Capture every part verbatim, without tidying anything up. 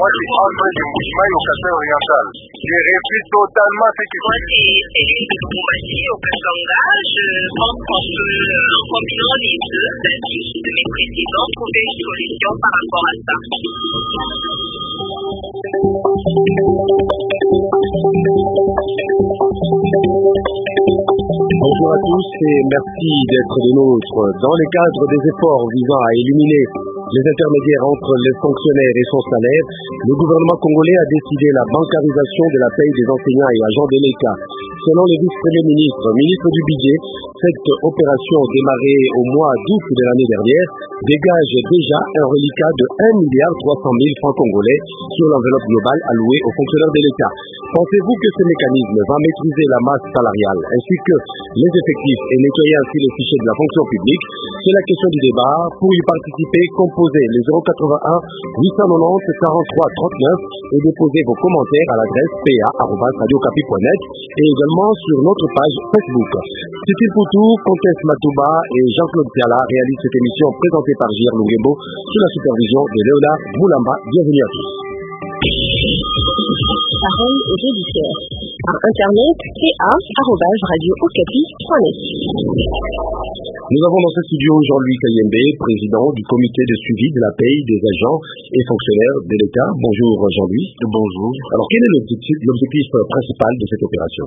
Moi, c'est André de Mouchmaï au Cassel oriental. J'ai réussi totalement ce que Moi, c'est Céline de Boumadi au Katanga. Je pense qu'on peut, en combinant les deux avis de mes présidents, trouver une solution par rapport à ça. Bonjour à tous et merci d'être des nôtres. Dans le cadre des efforts visant à éliminer les intermédiaires entre les fonctionnaires et son salaire, le gouvernement congolais a décidé la bancarisation de la paye des enseignants et agents de l'État. Selon le vice-premier ministre, ministre du Budget, cette opération démarrée au mois d'août de l'année dernière dégage déjà un reliquat de un milliard trois cent mille francs congolais sur l'enveloppe globale allouée aux fonctionnaires de l'État. Pensez-vous que ce mécanisme va maîtriser la masse salariale ainsi que les effectifs et nettoyer ainsi le fichier de la fonction publique? C'est la question du débat. Pour y participer, composez le zéro quatre-vingt-un huit cent quatre-vingt-dix quarante-trois trente-neuf et déposez vos commentaires à l'adresse p a arobase radio okapi point net et également sur notre page Facebook. C'est-il pour tout, Comtesse Matouba et Jean-Claude Piala réalisent cette émission présentée par J R Lungembo sous la supervision de Léonard Boulamba. Bienvenue à tous. Parole aux auditeurs. Par internet, p a arobase radio okapi point net. Nous avons dans ce studio Jean-Louis Kayembe, président du comité de suivi de la paye des agents et fonctionnaires de l'État. Bonjour Jean-Louis. Bonjour. Alors quel est l'objectif, l'objectif principal de cette opération?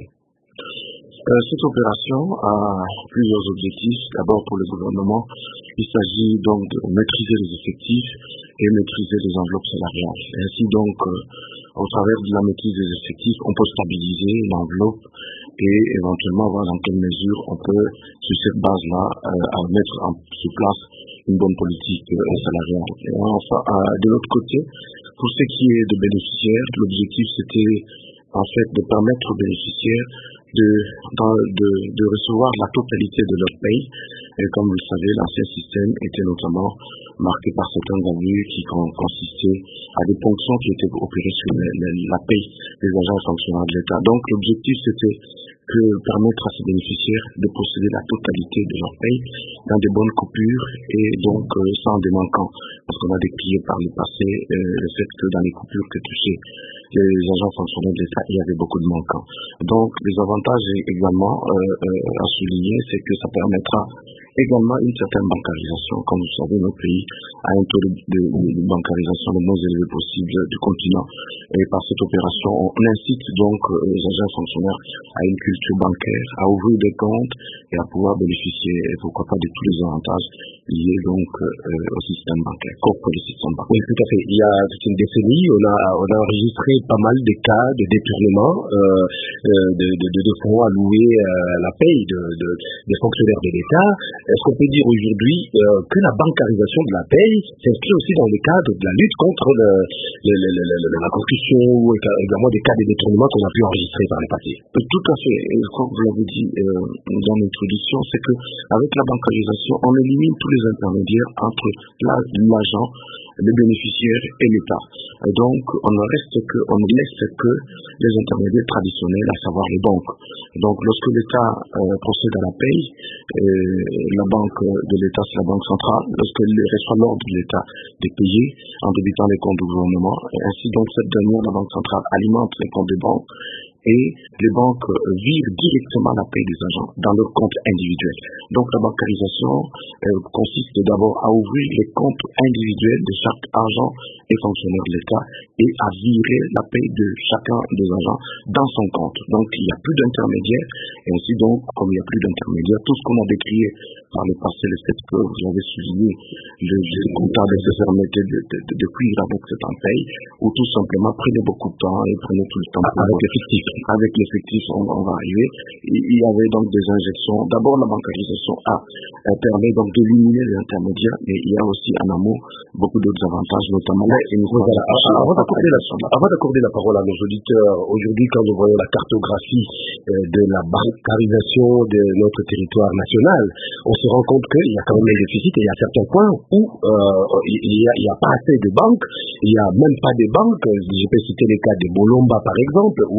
Euh, cette opération a plusieurs objectifs. D'abord pour le gouvernement, il s'agit donc de maîtriser les effectifs et maîtriser les enveloppes salariales. Et ainsi donc, euh, au travers de la maîtrise des effectifs, on peut stabiliser l'enveloppe et éventuellement voir dans quelle mesure on peut, sur cette base-là, euh, mettre en, sur place une bonne politique euh, salariale. Et enfin, euh, de l'autre côté, pour ce qui est de bénéficiaires, l'objectif c'était en fait de permettre aux bénéficiaires de, de, de recevoir la totalité de leur paye. Et comme vous le savez, l'ancien système était notamment marqué par certains abus qui consistaient à des ponctions qui étaient opérées sur la, la, la paye des agents fonctionnaires de l'État. Donc l'objectif c'était que permettre à ces bénéficiaires de posséder la totalité de leur paye dans de bonnes coupures et donc euh, sans des manquants. Parce qu'on a décrié par le passé euh, le fait que dans les coupures que touchaient les agents fonctionnaires de l'État, il y avait beaucoup de manquants. Donc les avantages également euh, euh, à souligner, c'est que ça permettra également une certaine bancarisation. Comme vous savez, notre pays a un taux de, de, de bancarisation le moins élevé possible du continent. Et par cette opération, on incite donc les agents fonctionnaires à une culture bancaire, à ouvrir des comptes et à pouvoir bénéficier, pourquoi pas, de tous les avantages liés donc euh, au système bancaire, contre le système bancaire. Oui, tout à fait. Il y a toute une décennie, on a, on a enregistré pas mal de cas de détournement euh, de, de, de, de fonds alloués à la paye de, de, des fonctionnaires de l'État. Est-ce qu'on peut dire aujourd'hui euh, que la bancarisation de la paye s'inscrit aussi dans le cadre de la lutte contre le, le, le, le, le, la corruption ou également des cas de détournement qu'on a pu enregistrer par le passé? Tout à fait. Et comme vous l'avez dit euh, dans l'introduction, c'est que avec la bancarisation, on élimine tous les intermédiaires entre l'agent, les bénéficiaires et l'État. Et donc, on ne reste que, on ne laisse que les intermédiaires traditionnels, à savoir les banques. Donc, lorsque l'État euh, procède à la paye, euh, la banque de l'État, c'est la banque centrale. Lorsqu'elle reçoit l'ordre de l'État de payer en débitant les comptes du gouvernement, et ainsi donc cette dernière, la banque centrale, alimente les comptes des banques et les banques virent directement la paie des agents dans leurs comptes individuels. Donc la bancarisation euh, consiste d'abord à ouvrir les comptes individuels de chaque agent et fonctionnaire de l'État et à virer la paie de chacun des agents dans son compte. Donc il n'y a plus d'intermédiaires et ainsi donc, comme il n'y a plus d'intermédiaires, tout ce qu'on a décrié par le passé, le fait que vous avez souligné le, le comptable se permettait de, de, de, de cuire avec cet paye ou tout simplement prenait beaucoup de temps et prenait tout le temps avec l'effectif. Avec l'effectif, on, on va arriver. Il y avait donc des injections. D'abord, la bancarisation a, a permet donc d'éliminer les intermédiaires, mais il y a aussi en amont beaucoup d'autres avantages, notamment mais, une voilà, avant, avant, d'accorder la, avant d'accorder la parole à nos auditeurs, aujourd'hui, quand nous voyons la cartographie euh, de la bancarisation de notre territoire national, on se rend compte qu'il y a quand même des déficits et il y a certains points où euh, il n'y a, a pas assez de banques, il n'y a même pas de banques. Je peux citer les cas de Bolomba, par exemple, où euh,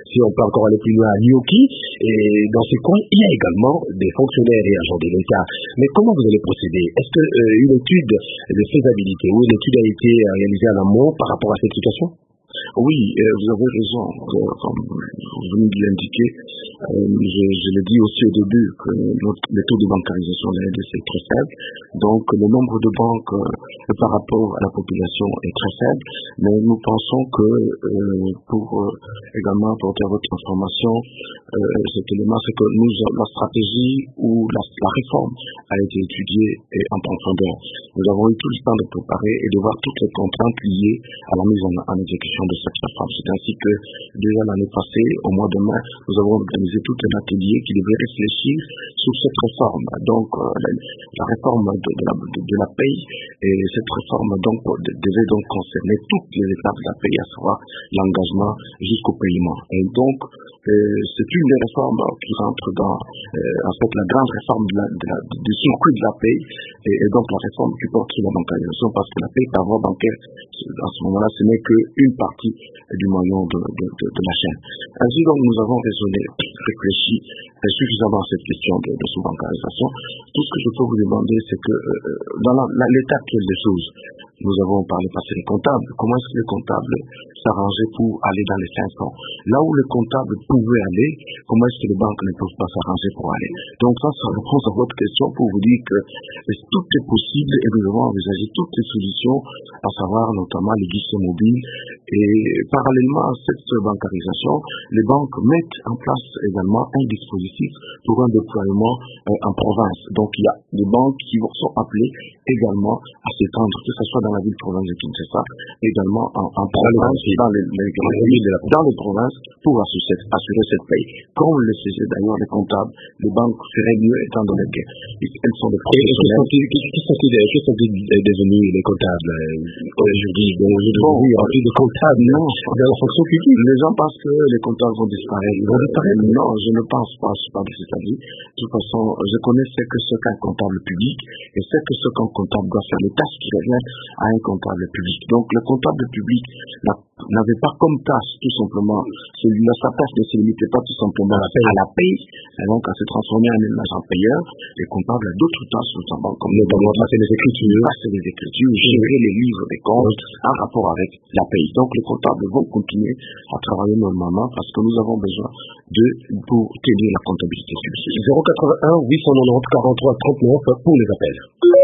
si on peut encore aller plus loin, à Nyoki, et dans ces coins, il y a également des fonctionnaires et agents de l'État. Mais comment vous allez procéder? Est-ce qu'une euh, étude de faisabilité ou une étude a été réalisée en amont par rapport à cette situation? Oui, euh, vous avez raison. Euh, comme vous venez de l'indiquer, euh, je, je l'ai dit aussi au début que notre, le taux de bancarisation de la R D C est très faible. Donc le nombre de banques euh, par rapport à la population est très faible. Mais nous pensons que euh, pour euh, également apporter à votre information, euh, cet élément, c'est que nous, la stratégie ou la, la réforme a été étudiée et en profondeur. Nous avons eu tout le temps de préparer et de voir toutes les contraintes liées à la mise en, en exécution de cette réforme. C'est ainsi que déjà l'année passée, au mois de mai, nous avons organisé tout un atelier qui devait réfléchir sur cette réforme. Donc euh, la, la réforme de, de, la, de, de la paye, et cette réforme donc devait donc concerner toutes les étapes de la paye, à savoir l'engagement jusqu'au paiement. Et donc euh, c'est une des réformes qui rentre dans euh, en fait la grande réforme de la, de la, du circuit de la paye, et, et donc la réforme qui porte sur la bancarisation, parce que la paye par voie bancaire, à ce moment-là, ce n'est qu'une partie du maillon de, de, de, de la chaîne. Ainsi donc nous avons raisonné, réfléchi suffisamment à cette question de, de sous-bancarisation. Tout ce que je peux vous demander, c'est que euh, dans la, la, l'état actuel des choses, nous avons parlé passer les comptables. Comment est-ce que les comptables s'arrangeaient pour aller dans les cinq cents? Là où les comptables pouvaient aller, comment est-ce que les banques ne peuvent pas s'arranger pour aller? Donc ça, ça répond à votre question pour vous dire que tout est possible et nous avons envisagé toutes les solutions, à savoir notamment les guichets mobiles. Et parallèlement à cette bancarisation, les banques mettent en place également un dispositif pour un déploiement euh, en province. Donc il y a des banques qui sont appelées également à s'étendre, que ce soit dans la ville-province de Kinshasa, également en, en province, dans les, les grandes villes, dans les provinces, pour assurer, assurer cette paye. Comme le faisaient d'ailleurs les comptables, les banques feraient mieux étant donné qu'elles sont des professionnels. Qui sont-ils devenus les comptables aujourd'hui? Aujourd'hui, en plus de comptables, non, dans la fonction publique. Les gens pensent que les comptables vont disparaître. Ils vont disparaître? Non, je ne pense pas. Je suis pas de cet avis. De toute façon, je connais ce que c'est qu'un comptable public et ce que ce qu'un comptable doit faire, les tâches qui reviennent à un comptable public. Donc, le comptable public n'avait pas comme tâche, tout simplement, celui-là, sa tâche ne se limitait pas tout simplement à la paye, et donc à se transformer en un agent payeur. Les comptables ont d'autres tâches, notamment comme notamment passer les écritures, passer les écritures, gérer les livres des comptes en rapport avec la paye. Donc, les comptables vont continuer à travailler normalement parce que nous avons besoin de pour tenir la comptabilité publique. zéro quatre-vingt-un huit cent quatre-vingt-dix quarante-trois trente-neuf pour les appels.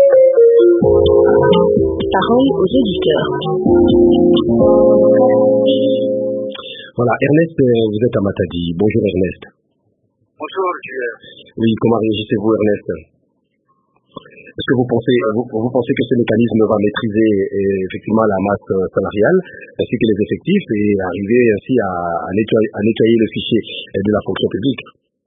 Parole aux auditeurs. Voilà, Ernest, vous êtes à Matadi. Bonjour Ernest. Bonjour, Julien. Oui, comment réagissez-vous Ernest? Est-ce que vous pensez, vous, vous pensez que ce mécanisme va maîtriser eh, effectivement la masse salariale ainsi que les effectifs et arriver ainsi à, à, nettoyer, à nettoyer le fichier de la fonction publique?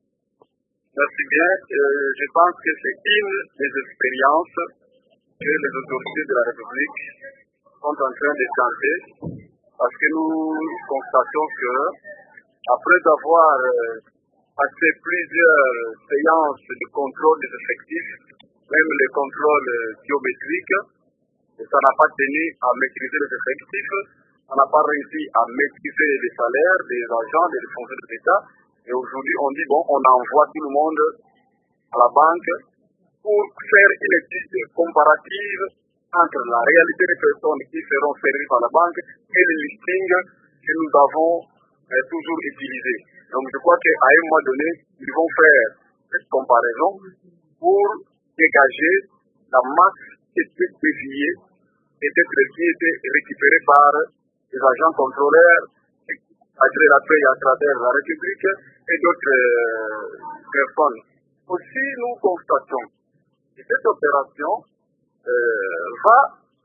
Merci bien. Euh, je pense que c'est une des expériences que les autorités de la République sont en train de changer parce que nous constatons que après avoir passé plusieurs séances de contrôle des effectifs, même les contrôles biométriques, ça n'a pas tenu à maîtriser les effectifs, on n'a pas réussi à maîtriser les salaires des agents, des responsables de l'État. Et aujourd'hui, on dit, bon, on envoie tout le monde à la banque pour faire une étude comparative entre la réalité des personnes qui seront servies par la banque et le listing que nous avons euh, toujours utilisé. Donc, je crois qu'à un moment donné, ils vont faire cette comparaison pour dégager la masse qui était déviée et qui était récupérée par les agents contrôleurs après la paix à travers la République et d'autres euh, personnes. Aussi, nous constatons que cette opération euh, va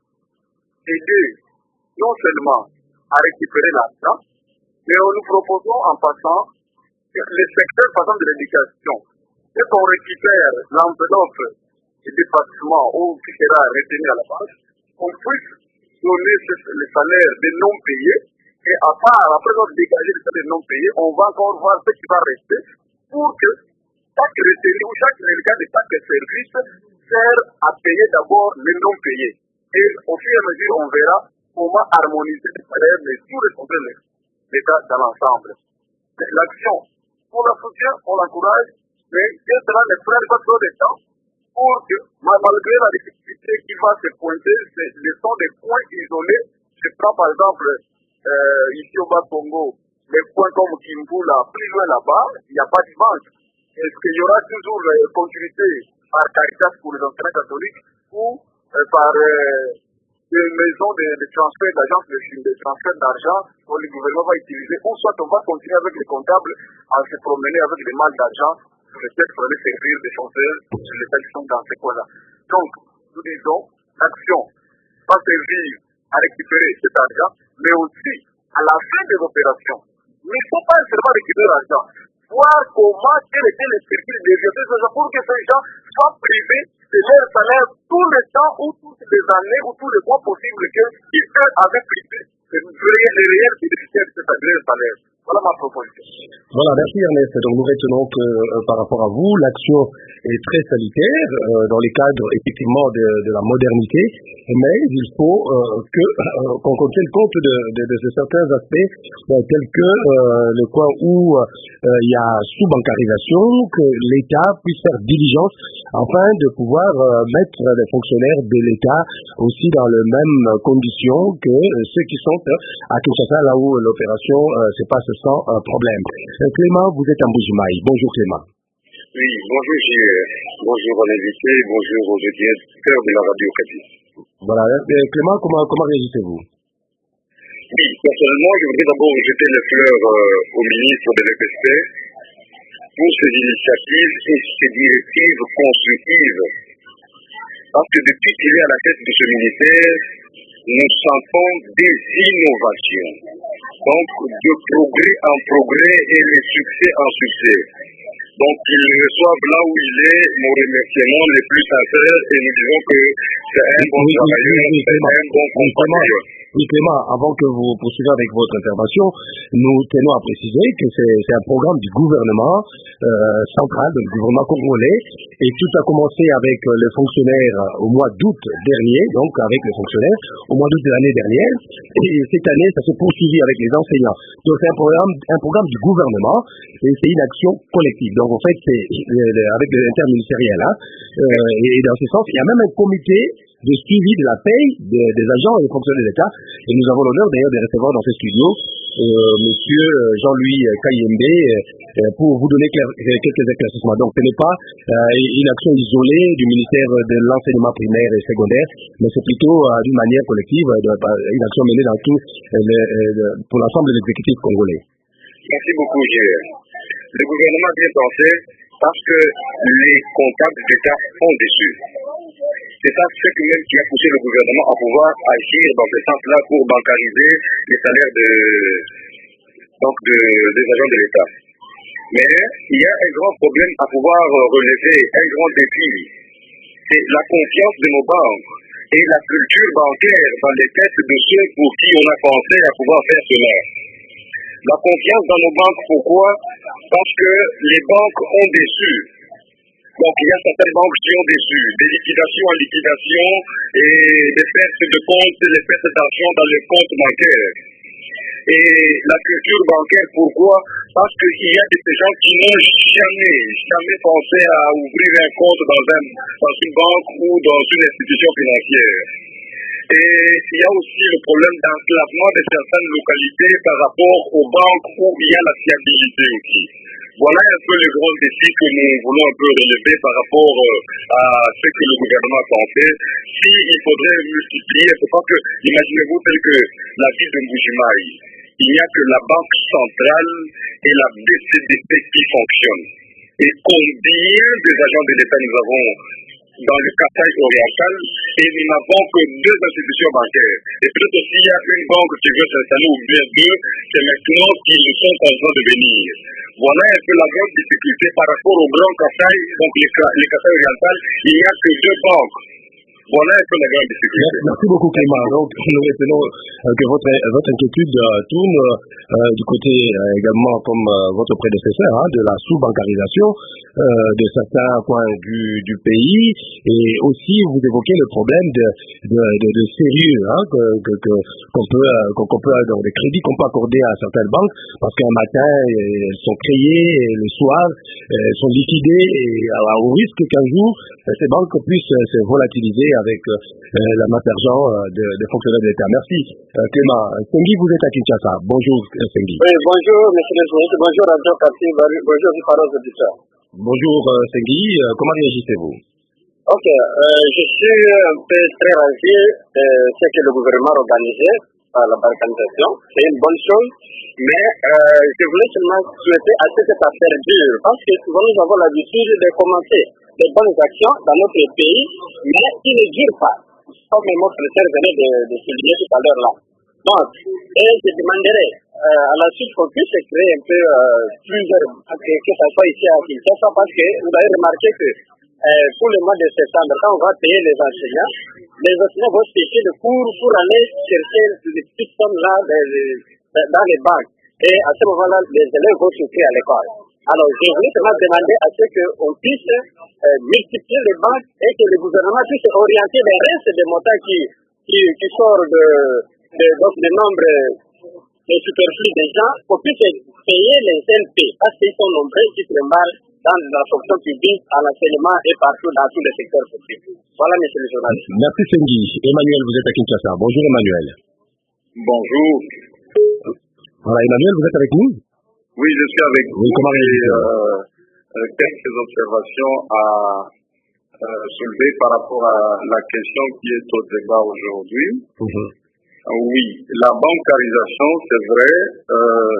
aider non seulement à récupérer l'argent, mais nous proposons en passant que les secteurs, par exemple, de l'éducation, dès qu'on récupère l'enveloppe du département ou qui sera retenue à la banque, on puisse donner les salaires des non payés. Et à part, après avoir dégagé les salaires non payés, on va encore voir ce qui va rester pour que chaque retenu ou chaque reliquat de chaque service sert à payer d'abord les non payés. Et au fur et à mesure, on verra comment harmoniser les salaires de tous les responsables de l'État dans l'ensemble. l'action. On la soutient, on l'encourage, mais quels seront les freins de votre temps pour que, malgré la difficulté qui va se pointer, ce sont des points isolés. Je prends par exemple euh, ici au Bas-Congo, les points comme Kimbu, là, plus loin là-bas, il n'y a pas d'image. Est-ce qu'il y aura toujours euh, continuité par Caritas pour les enseignants catholiques ou euh, par euh, des maisons de, de transfert d'argent, de, de transfert d'argent que le gouvernement va utiliser, ou soit on va continuer avec les comptables à se promener avec des masses d'argent, peut-être pour aller servir des chauffeurs, les gens qui sont dans ces coins-là. Donc, nous disons, l'action va servir à récupérer cet argent, mais aussi à la fin de l'opération. Mais il ne faut pas seulement récupérer l'argent, voir comment, quel était le circuit des gens pour que ces gens soient privés de leur salaire tout le temps ou toutes les années ou tous les mois possibles qu'ils avaient privé de les réels bénéficiaires de ce salaire. Voilà ma proposition. Voilà, merci Ernest. Donc nous retenons que euh, par rapport à vous, l'action est très salutaire euh, dans les cadres effectivement de, de la modernité, mais il faut euh, que euh, qu'on qu'on tienne compte de, de, de certains aspects euh, tels que euh, le coin où euh, il y a sous-bancarisation, que l'État puisse faire diligence afin de pouvoir euh, mettre les fonctionnaires de l'État aussi dans les mêmes conditions que euh, ceux qui sont euh, à Kinshasa, là où l'opération euh, se passe sans euh, problème. Euh, Clément, vous êtes en Bujimaï. Bonjour Clément. Oui, bonjour J R. Bonjour à l'invité, bonjour aux auditeurs de la radio Okapi. Voilà, euh, Clément, comment, comment réagissez-vous? Oui, personnellement, je voudrais d'abord jeter les fleurs euh, au ministre de l'E P S P pour ces initiatives et ces directives constructives. Parce que depuis qu'il est à la tête de ce ministère, nous sentons des innovations. Donc, de progrès en progrès et de succès en succès. Donc, qu'il reçoive là où il est nos remerciements les plus sincères et nous disons que c'est un bon oui, travailleur, oui, oui, c'est un bon compatriote. Oui, Clément, avant que vous poursuiviez avec votre intervention, nous tenons à préciser que c'est un programme du gouvernement euh, central, du gouvernement congolais, et tout a commencé avec les fonctionnaires au mois d'août dernier, donc avec les fonctionnaires au mois d'août de l'année dernière, et cette année, ça s'est poursuivi avec les enseignants. Donc c'est un programme, un programme du gouvernement, et c'est une action collective. Donc en fait, c'est avec les interministériels, hein, euh, et dans ce sens, il y a même un comité de suivi de la paye des, des agents et des fonctionnaires de l'État. Et nous avons l'honneur d'ailleurs de recevoir dans ce studio euh, monsieur Jean-Louis Kayembe euh, pour vous donner clair, quelques éclaircissements. Donc ce n'est pas euh, une action isolée du ministère de l'enseignement primaire et secondaire, mais c'est plutôt euh, d'une manière collective, de, une action menée dans tout euh, le, euh, pour l'ensemble de l'exécutif congolais. Merci beaucoup, J R. Le gouvernement vient penser parce que les comptables d'État ont déçu. C'est ça ce qui même qui a poussé le gouvernement à pouvoir agir dans ce sens-là pour bancariser les salaires de, donc de, des agents de l'État. Mais il y a un grand problème à pouvoir relever, un grand défi. C'est la confiance de nos banques et la culture bancaire dans les têtes de ceux pour qui on a pensé à pouvoir faire cela. La confiance dans nos banques, pourquoi? Parce que les banques ont déçu. Donc il y a certaines banques qui ont déçu, des liquidations en liquidation et des pertes de comptes, des pertes d'argent dans les comptes bancaires. Et la culture bancaire, pourquoi? Parce qu'il y a des gens qui n'ont jamais, jamais pensé à ouvrir un compte dans, un, dans une banque ou dans une institution financière. Et il y a aussi le problème d'enclavement de certaines localités par rapport aux banques où il y a la fiabilité aussi. Voilà un peu le grand défi que nous voulons un peu relever par rapport à ce que le gouvernement a pensé. Si il faudrait multiplier, c'est pas que, imaginez-vous tel que la ville de Mbujimaï, il n'y a que la banque centrale et la B C D P qui fonctionnent. Et combien des agents de l'État nous avons dans le Kasaï oriental et nous n'avons que deux institutions bancaires. Et peut-être s'il y a une banque qui veut s'installer ou bien deux, c'est maintenant qu'ils sont en train de venir. Voilà un peu la grande difficulté par rapport au grand Kasaï, donc les, les Kasaï oriental, il n'y a que deux banques. Voilà un peu la grande difficulté. Merci beaucoup Clément. Donc nous retenons euh, que votre, votre inquiétude euh, tourne euh, du côté euh, également comme euh, votre prédécesseur hein, de la sous-bancarisation euh, de certains coins du, du pays, et aussi vous évoquez le problème de, de, de, de sérieux hein, que, que, que, qu'on peut, euh, qu'on, qu'on peut dans les crédits qu'on peut accorder à certaines banques, parce qu'un matin elles sont créées et le soir elles sont liquidées, et alors, au risque qu'un jour ces banques puissent euh, se volatiliser avec euh, la masse d'argent euh, de, des fonctionnaires de l'État. Merci euh, Clément. Sengui, vous êtes à Kinshasa. Bonjour euh, Sengui. Oui, bonjour monsieur le journaliste, bonjour Radio Kati, bonjour les parents auditeurs. Bonjour euh, Sengui, euh, comment réagissez-vous? Ok, euh, je suis un peu très ravi de ce que le gouvernement a organisé à la bancarisation. C'est une bonne chose, mais euh, je voulais seulement souhaiter à ce que ça perdure, parce que souvent nous avons l'habitude de commenter les bonnes actions dans notre pays, mais qui ne durent pas, comme mon professeur venait de, de souligner tout à l'heure là. Donc, et je demanderais euh, à la suite qu'on puisse créer un peu euh, plusieurs, que, que ça soit ici à Kinshasa, parce que vous avez remarqué que euh, pour le mois de septembre, quand on va payer les enseignants, les enseignants vont se chercher le cours pour aller chercher les petites sommes là de, de, de, dans les banques. Et à ce moment-là, les élèves vont souffrir à l'école. Alors, je voulais seulement demander à ce qu'on puisse euh, multiplier les banques et que le gouvernement puisse orienter les restes des montants qui, qui, qui sortent de, de, donc, du nombre de superflus des gens, qu'on puisse payer les N P, parce qu'ils sont nombreux qui se mal dans la fonction publique, à l'enseignement et partout dans tous les secteurs publics. Voilà, monsieur le journaliste. Merci Sengui. Emmanuel, vous êtes à Kinshasa. Bonjour Emmanuel. Bonjour. Voilà, Emmanuel, vous êtes avec nous? Oui, je suis avec vous. Oui, comment et euh, euh, quelques observations à euh, soulever par rapport à la question qui est au débat aujourd'hui. Mm-hmm. Euh, oui, la bancarisation, c'est vrai, euh,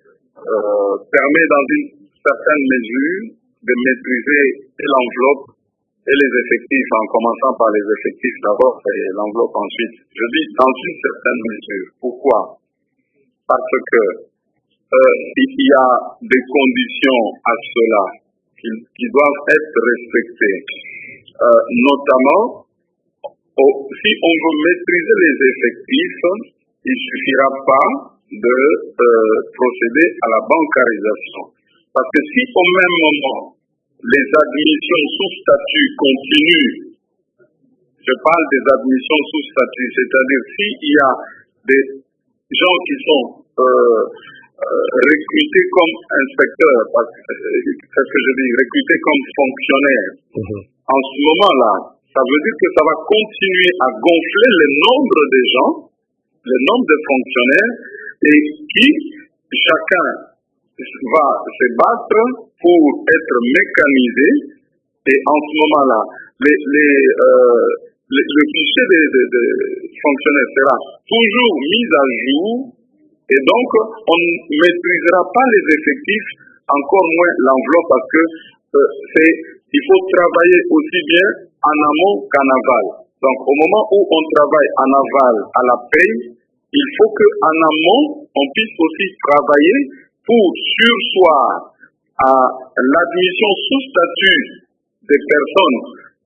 euh, permet dans une certaine mesure de maîtriser l'enveloppe et les effectifs, en commençant par les effectifs d'abord et l'enveloppe ensuite. Je dis dans une certaine mesure. Pourquoi? Parce que euh, il y a des conditions à cela qui, qui doivent être respectées. Euh, notamment, oh, si on veut maîtriser les effectifs, il ne suffira pas de euh, procéder à la bancarisation. Parce que si au même moment, les admissions sous statut continuent, je parle des admissions sous statut, c'est-à-dire s'il y a des gens qui sont euh, euh, recrutés comme inspecteurs, parce que c'est ce que je dis, recrutés comme fonctionnaires, mmh. En ce moment-là, ça veut dire que ça va continuer à gonfler le nombre de gens, le nombre de fonctionnaires, et qui, chacun va se battre pour être mécanisé, et en ce moment-là, les, les, euh, les, le fichier des de, de fonctionnaires sera toujours mis à jour, et donc on ne maîtrisera pas les effectifs, encore moins l'enveloppe, parce que euh, c'est, il faut travailler aussi bien en amont qu'en aval. Donc au moment où on travaille en aval à la paye, il faut qu'en amont, on puisse aussi travailler pour surseoir à l'admission sous statut des personnes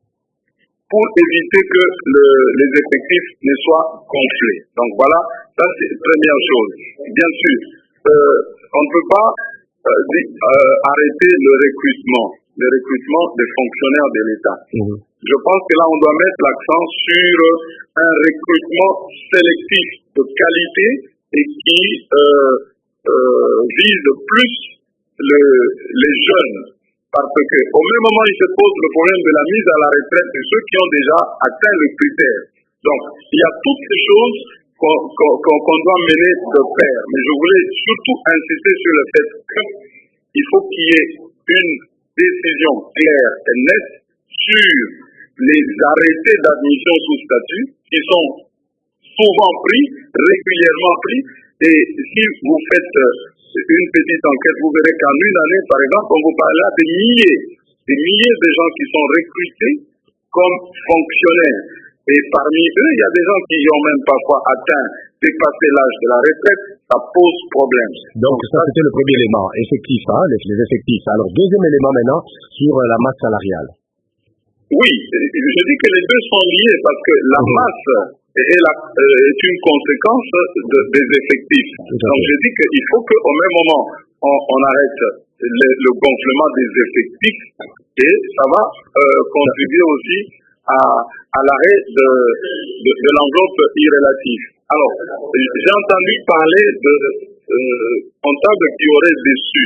pour éviter que le, les effectifs ne soient gonflés. Donc voilà, ça c'est la première chose. Bien sûr, euh, on ne peut pas euh, euh, arrêter le recrutement, le recrutement des fonctionnaires de l'État. Mmh. Je pense que là, on doit mettre l'accent sur un recrutement sélectif de qualité et qui euh, euh, vise plus le, les jeunes. Parce qu'au même moment, il se pose le problème de la mise à la retraite de ceux qui ont déjà atteint le critère. Donc, il y a toutes ces choses qu'on, qu'on, qu'on doit mener de pair. Mais je voulais surtout insister sur le fait qu'il faut qu'il y ait une décision claire et nette sur les arrêtés d'admission sous statut qui sont souvent pris, régulièrement pris. Et si vous faites une petite enquête, vous verrez qu'en une année, par exemple, on vous parle là de milliers, des milliers de gens qui sont recrutés comme fonctionnaires. Et parmi eux, il y a des gens qui n'ont même parfois atteint, dépassé l'âge de la retraite, ça pose problème. Donc ça, c'était le premier élément, effectif, hein, les, les effectifs. Alors, deuxième élément maintenant, sur la masse salariale. Oui, je dis que les deux sont liés parce que la masse est, la, euh, est une conséquence de, des effectifs. Donc je dis qu'il faut qu'au même moment, on, on arrête le, le gonflement des effectifs et ça va euh, contribuer aussi à, à l'arrêt de, de, de l'enveloppe irrélative. Alors, j'ai entendu parler de euh, comptables qui auraient déçu.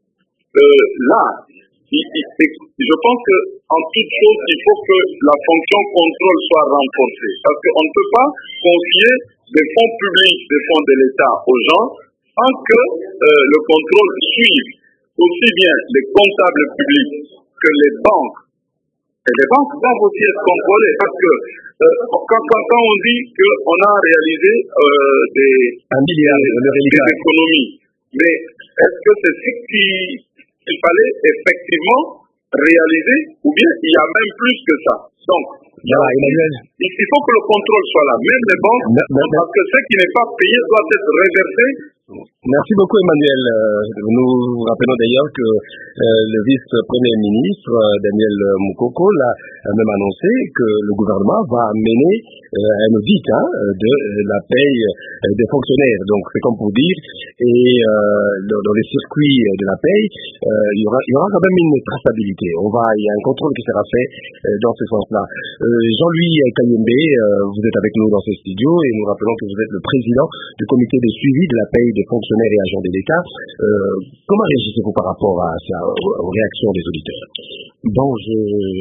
Euh, là, il, il, je pense que en toute chose, il faut que la fonction contrôle soit renforcée. Parce qu'on ne peut pas confier des fonds publics, des fonds de l'État aux gens sans que euh, le contrôle suive aussi bien les comptables publics que les banques. Et les banques doivent aussi être contrôlées parce que euh, quand, quand, quand on dit qu'on a réalisé euh, des, Un milliard des, de des économies, mais est-ce que c'est ce qu'il fallait effectivement réaliser ou bien il y a même plus que ça? Donc, voilà, Emmanuel. Il, il faut que le contrôle soit là. Même les banques, mais, mais, parce que ce qui n'est pas payé doit être reversé. Merci beaucoup Emmanuel. Nous rappelons d'ailleurs que euh, le vice-premier ministre Daniel Moukoko l'a même annoncé que le gouvernement va mener euh, un audit hein, de la paye des fonctionnaires. Donc c'est comme pour dire, et euh, dans les circuits de la paye, euh, il, y aura, il y aura quand même une traçabilité. On va, il y a un contrôle qui sera fait euh, dans ce sens-là. Euh, Jean-Louis Kayembe, euh, vous êtes avec nous dans ce studio et nous rappelons que vous êtes le président du comité de suivi de la paye des fonctionnaires et agents de l'État. Euh, comment réagissez-vous par rapport à ça, aux réactions des auditeurs? Bon, je,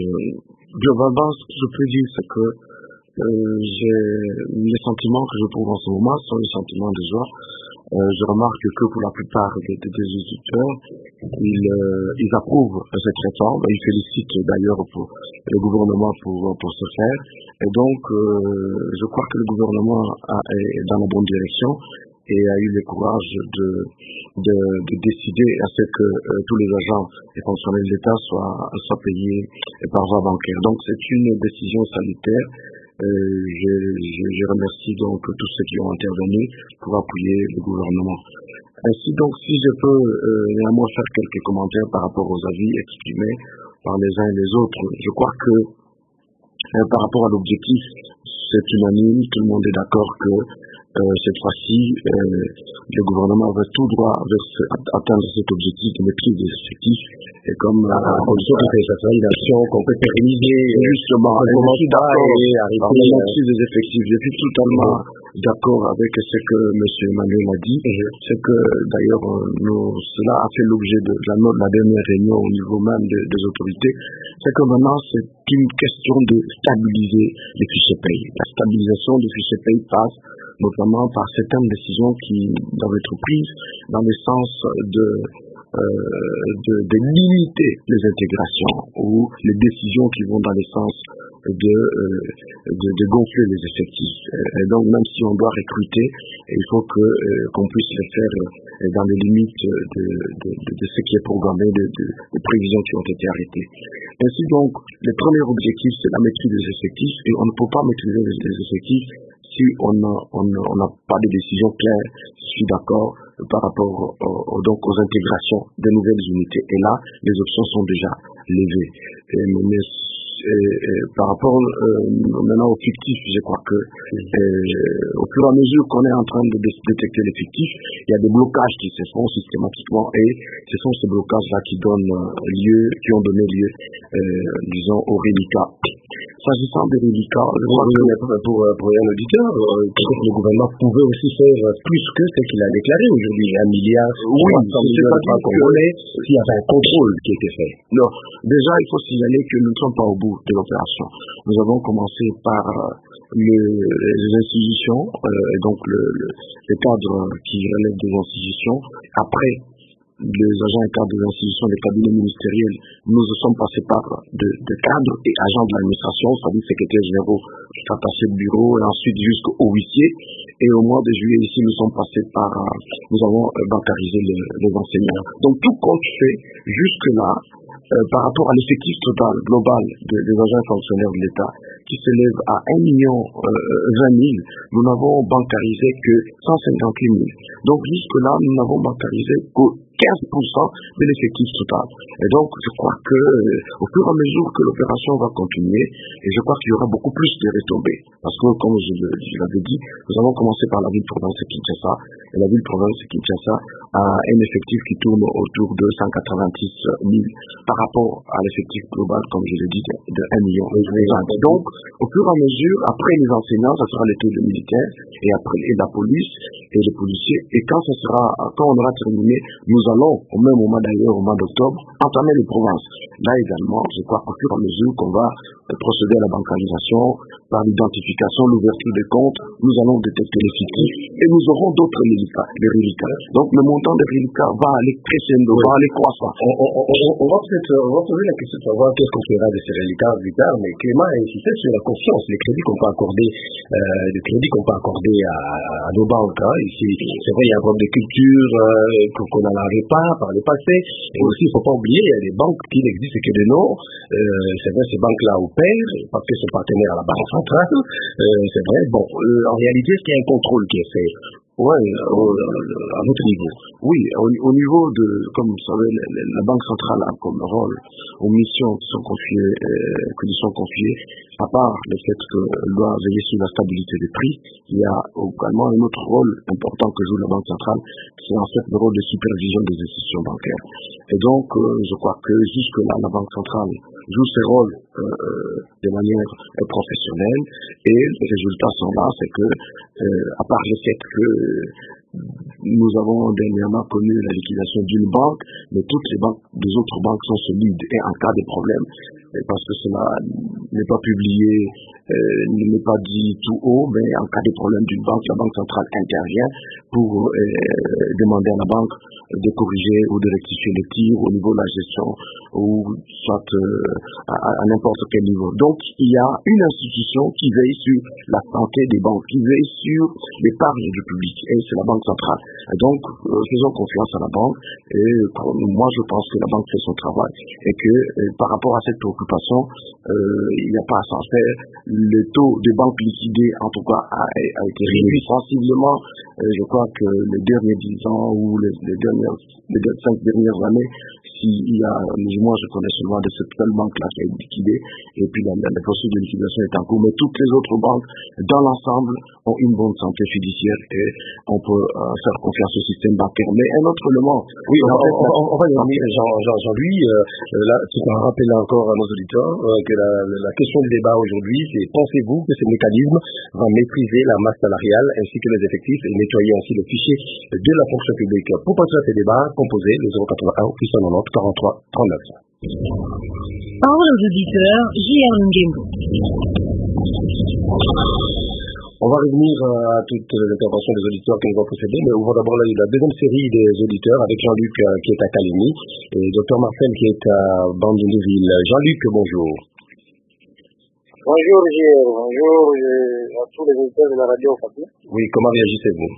globalement, ce que je peux dire, c'est que euh, j'ai les sentiments que je trouve en ce moment sont les sentiments de joie. Euh, je remarque que pour la plupart des, des, des auditeurs, ils, euh, ils approuvent cette réforme. Ils félicitent d'ailleurs pour le gouvernement pour, pour ce faire. Et donc, euh, je crois que le gouvernement a, est dans la bonne direction et a eu le courage de, de, de décider à ce que euh, tous les agents et fonctionnaires de l'État soient, soient payés par voie bancaire. Donc c'est une décision salutaire. Euh, je, je, je remercie donc tous ceux qui ont intervenu pour appuyer le gouvernement. Ainsi donc, si je peux euh, néanmoins faire quelques commentaires par rapport aux avis exprimés par les uns et les autres, je crois que euh, par rapport à l'objectif, c'est unanime, tout le monde est d'accord que Euh, cette fois-ci, euh, le gouvernement va tout droit vers ce, atteindre cet objectif de maîtrise des effectifs. Et comme à la condition que ça soit une action qu'on peut pérenniser, justement, on commence pas et arriver à la maîtrise des effectifs. Je suis totalement d'accord avec ce que M. Emmanuel a dit. Mm-hmm. C'est que d'ailleurs, nous, cela a fait l'objet de la note de la dernière réunion au niveau même de, des autorités. C'est que maintenant, c'est une question de stabiliser les fichiers paye. La stabilisation des fichiers paye passe notamment par certaines décisions qui doivent être prises dans le sens de, euh, de, de limiter les intégrations ou les décisions qui vont dans le sens de, euh, de, de gonfler les effectifs. Et donc même si on doit recruter, il faut que euh, qu'on puisse le faire euh, dans les limites de, de, de, de ce qui est programmé, de, de, de prévisions qui ont été arrêtées. Ainsi donc, le premier objectif, c'est la maîtrise des effectifs et on ne peut pas maîtriser les, les effectifs si on n'a on, on n'a pas de décision claire, je suis d'accord, par rapport au, au, donc aux intégrations de nouvelles unités. Et là, les options sont déjà levées. Et, mais, et, et, par rapport euh, maintenant au fictif, je crois que euh, au fur et à mesure qu'on est en train de détecter les fictifs, il y a des blocages qui se font systématiquement et ce sont ces blocages-là qui donnent lieu, qui ont donné lieu, euh, disons, aux reliquats. S'agissant des reliquats, je crois que pour, pour un auditeur, euh, peut-être le gouvernement pouvait aussi faire plus que ce qu'il a déclaré aujourd'hui, un milliard, oui, c'est pas pas congolais, s'il y avait un contrôle qui était fait. Non, déjà, il faut signaler que nous ne sommes pas au bout de l'opération. Nous avons commencé par euh, le, les institutions, euh, et donc le, le, les cadres qui relèvent des institutions. Après, les agents et cadres des institutions, les cabinets ministériels, nous sommes passés par de, de cadres et agents de l'administration, c'est-à-dire secrétaires généraux, attachés de bureau, et ensuite jusqu'aux huissiers. Et au mois de juillet, ici, nous sommes passés par, euh, nous avons euh, bancarisé les, les enseignants. Donc tout compte fait, jusque-là, euh, par rapport à l'effectif total, global de, des agents et fonctionnaires de l'État, qui s'élève à un million vingt mille, nous n'avons bancarisé que cent cinquante-huit mille. Donc jusque-là, nous n'avons bancarisé que quinze pour cent de l'effectif total. Et donc, je crois que, euh, au fur et à mesure que l'opération va continuer, et je crois qu'il y aura beaucoup plus de retombées. Parce que, comme je, je l'avais dit, nous avons commencé par la ville-province de Kinshasa, et la ville-province de Kinshasa a un effectif qui tourne autour de cent quatre-vingt-dix mille par rapport à l'effectif global, comme je l'ai dit, de, de un million. Donc, au fur et à mesure, après les enseignants, ça sera les taux de militaires, et après et la police, et les policiers, et quand ça sera, quand on aura terminé, nous allons, au même moment d'ailleurs, au mois d'octobre, entamer les provinces. Là également, je crois qu'au fur et à mesure qu'on va procéder à la bancarisation, par l'identification, l'ouverture des comptes, nous allons détecter les fictifs, et nous aurons d'autres reliquats, les reliquats. Donc le montant des reliquats va aller crescendo, va aller croissant. On, on, on, on va peut-être on va poser la question de savoir qu'est-ce qu'on fera de ces reliquats plus tard, mais Clément a insisté sur la confiance, les crédits qu'on peut accorder, euh, les crédits qu'on peut accorder à, à nos banques. Hein. Ici, c'est vrai, il y a un problème de culture euh, qu'on n'en avait pas par le passé, et aussi, il ne faut pas oublier, il y a des banques qui n'existent que de nom. Euh, c'est vrai, ces banques-là opèrent, parce qu'elles sont partenaires à la Banque centrale. Euh, c'est vrai. Bon, euh, en réalité, est-ce qu'il y a un contrôle qui est fait? Oui, à votre niveau. Oui, au, au niveau de, comme vous savez, la, la Banque centrale a comme rôle, aux missions qui sont confiées, euh, que nous sont confiées, à part le fait qu'elle doit veiller sur la stabilité des prix, il y a également un autre rôle important que joue la Banque centrale, c'est en fait le rôle de supervision des institutions bancaires. Et donc, euh, je crois que jusque-là, la Banque centrale joue ses rôles euh, de manière euh, professionnelle, et les résultats sont là, c'est que, euh, à part le fait que nous avons dernièrement connu la liquidation d'une banque, mais toutes les banques des autres banques sont solides, et en cas de problème, parce que cela n'est pas publié, euh, n'est pas dit tout haut, mais en cas de problème d'une banque, la Banque centrale intervient pour euh, demander à la banque de corriger ou de rectifier les tirs au niveau de la gestion, ou soit euh, à, à n'importe quel niveau. Donc, il y a une institution qui veille sur la santé des banques, qui veille sur l'épargne du public, et c'est la Banque centrale. Et donc, euh, faisons confiance à la banque, et euh, moi je pense que la banque fait son travail, et que euh, par rapport à cette préoccupation, euh, il n'y a pas à s'en faire. Le taux des banques liquidées, en tout cas, a, a été réduit sensiblement. Euh, je crois que les derniers dix ans, ou les, les dernières, les cinq dernières années, s'il y a, moi je connais seulement de cette seule banque-là qui a été liquidée, et puis la, la, la procédure de liquidation est en cours, mais toutes les autres banques, dans l'ensemble, ont une bonne santé fiduciaire, et on peut euh, faire confiance au système bancaire. Mais un autre élément, oui, on, fait, on, on, on va y revenir, Jean, Jean, Jean-Louis, euh, là, tu vas rappeler encore à nos auditeurs euh, que la, la question du débat aujourd'hui, c'est pensez-vous que ce mécanisme va maîtriser la masse salariale ainsi que les effectifs et nettoyer ainsi le fichier de la fonction publique? Pour passer à ce débat, composez le zéro quatre-vingt-un huit cent quatre-vingt-dix quarante-trois trente-neuf. Parole aux auditeurs, J R Ngembo. On va revenir à toutes les interventions des auditeurs qui nous ont précédés, mais on va d'abord la deuxième série des auditeurs avec Jean-Luc euh, qui est à Calémie et docteur Marcel qui est à Bandunville. Jean-Luc, bonjour. Bonjour, J R. Bonjour à tous les auditeurs de la radio. Oui, comment réagissez-vous?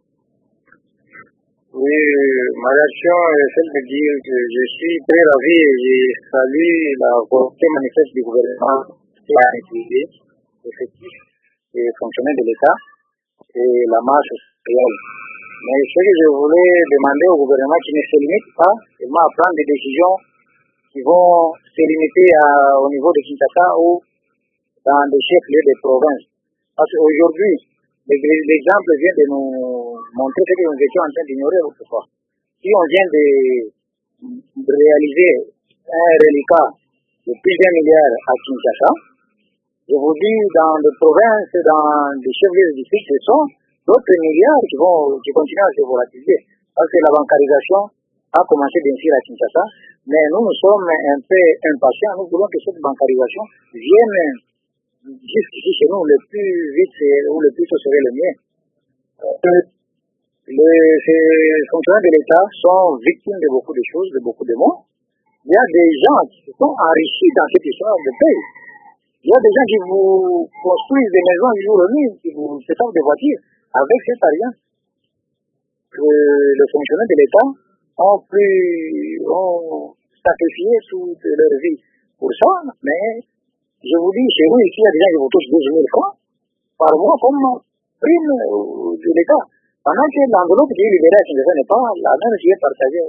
Oui, ma réaction est celle de dire que je suis très ravi et je salue la volonté manifeste du gouvernement qui a utilisé l'effectif et fonctionnaires de l'État et la marche réelle. Mais ce que je voulais demander au gouvernement qui ne se limite pas seulement à prendre des décisions qui vont se limiter à, au niveau de Kinshasa ou dans des chefs-lieux des provinces. Parce qu'aujourd'hui, l'exemple vient de nous montrer ce que nous étions en train d'ignorer autrefois. Si on vient de, de réaliser un reliquat de plus d'un milliard à Kinshasa, je vous dis, dans les provinces, dans les chefs-lieux de district, ce sont d'autres milliards qui vont qui continuent à se volatiliser. Parce que la bancarisation a commencé bien sûr à Kinshasa, mais nous, nous sommes un peu impatients. Nous voulons que cette bancarisation vienne jusqu'ici chez nous le plus vite ou le plus tôt serait le mieux. Euh, les fonctionnaires de l'État sont victimes de beaucoup de choses, de beaucoup de mots. Il y a des gens qui se sont enrichis dans cette histoire de pays. Il y a des gens qui vous construisent des maisons du jour au nuit, qui vous séparent des voitures avec cet argent. Euh, les fonctionnaires de l'État ont, plus, ont sacrifié toute leur vie pour ça, mais je vous dis, chez vous ici, il y a des gens qui vous touchent douze mille francs par mois comme prime de l'État. Pendant que l'enveloppe qui est libérée à Kinshasa n'est pas la même qui est partagée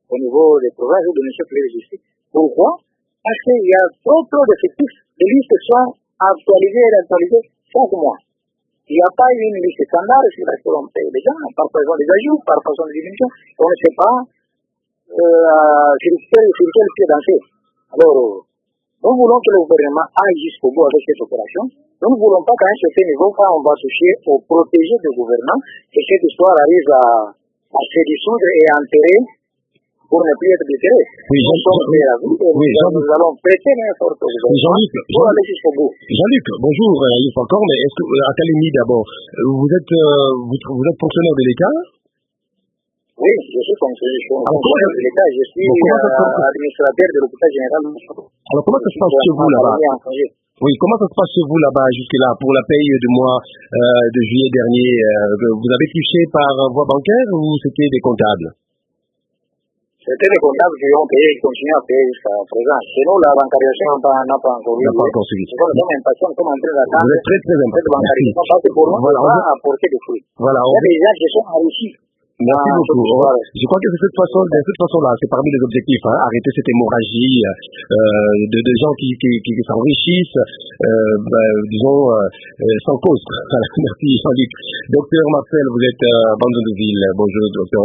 au niveau des provinces ou de M. le justice. Pourquoi? Parce qu'il y a trop peu d'effectifs. Les listes sont actualisées et réactualisées chaque mois. Il n'y a pas une liste standard sur laquelle on paye les gens. Parfois, ils ont des ajouts, parfois, ils ont des diminutions. On ne sait pas euh, sur quel, sur quel pied danser. Alors, nous voulons que le gouvernement aille jusqu'au bout avec cette opération. Nous ne voulons pas qu'à un certain niveau, quand on va toucher au protégé du gouvernement, que cette histoire arrive à, à se dissoudre et à enterrer pour ne plus être déterré. Oui, nous sommes prêts à vous et oui, nous, nous allons prêter main forte au gouvernement Jean-Luc, pour aller jusqu'au bout. Jean-Luc, bonjour, euh, une fois encore, mais est-ce que, euh, à Kalemi d'abord, vous êtes, euh, vous, vous êtes fonctionnaire de l'État? Oui, je suis fonctionnaire de l'État, je suis euh, administrateur de l'hôpital général. Alors comment ça se passe chez vous là-bas? Oui, comment ça se passe chez vous là-bas jusque-là pour la paye du mois euh, de juillet dernier? Euh, vous avez touché par voie bancaire ou c'était des comptables? C'était des comptables qui ont payé et qui continuent à payer jusqu'à présent. Chez nous, la bancarisation n'a pas encore eu. N'a pas encore suivi. Nous sommes impatients, nous sommes en train d'attendre. Vous êtes très très impatients. Cette bancarisation, parce que pour nous, voilà, on va apporter des fruits. Voilà, il y a des gens qui sont enrichis. Merci ah, beaucoup. Je crois que c'est cette façon, de cette façon-là, c'est parmi les objectifs, hein, arrêter cette hémorragie euh, de, de gens qui, qui, qui, qui s'enrichissent, euh, ben, disons, euh, sans cause. Merci Jean-Luc. Docteur Marcel, vous êtes à euh, Bandon-de-Ville. Bonjour, docteur.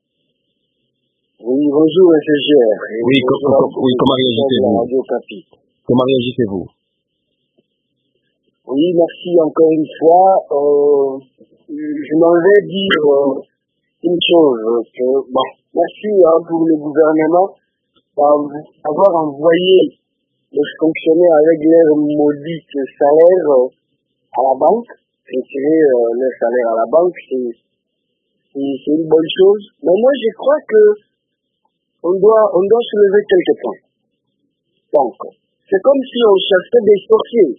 Oui, bonjour, M. Gère. Oui, com com oui, comment réagissez-vous? Comment réagissez-vous? Oui, merci encore une fois. Euh, je m'en vais dire euh, une chose, que, bon, merci hein, pour le gouvernement d'avoir envoyé les fonctionnaires avec leur maudit salaire euh, à la banque, retirer euh, leur salaire à la banque, c'est une bonne chose. Mais moi, je crois que on doit, on doit soulever quelques points. Donc, c'est comme si on cherchait des sorciers.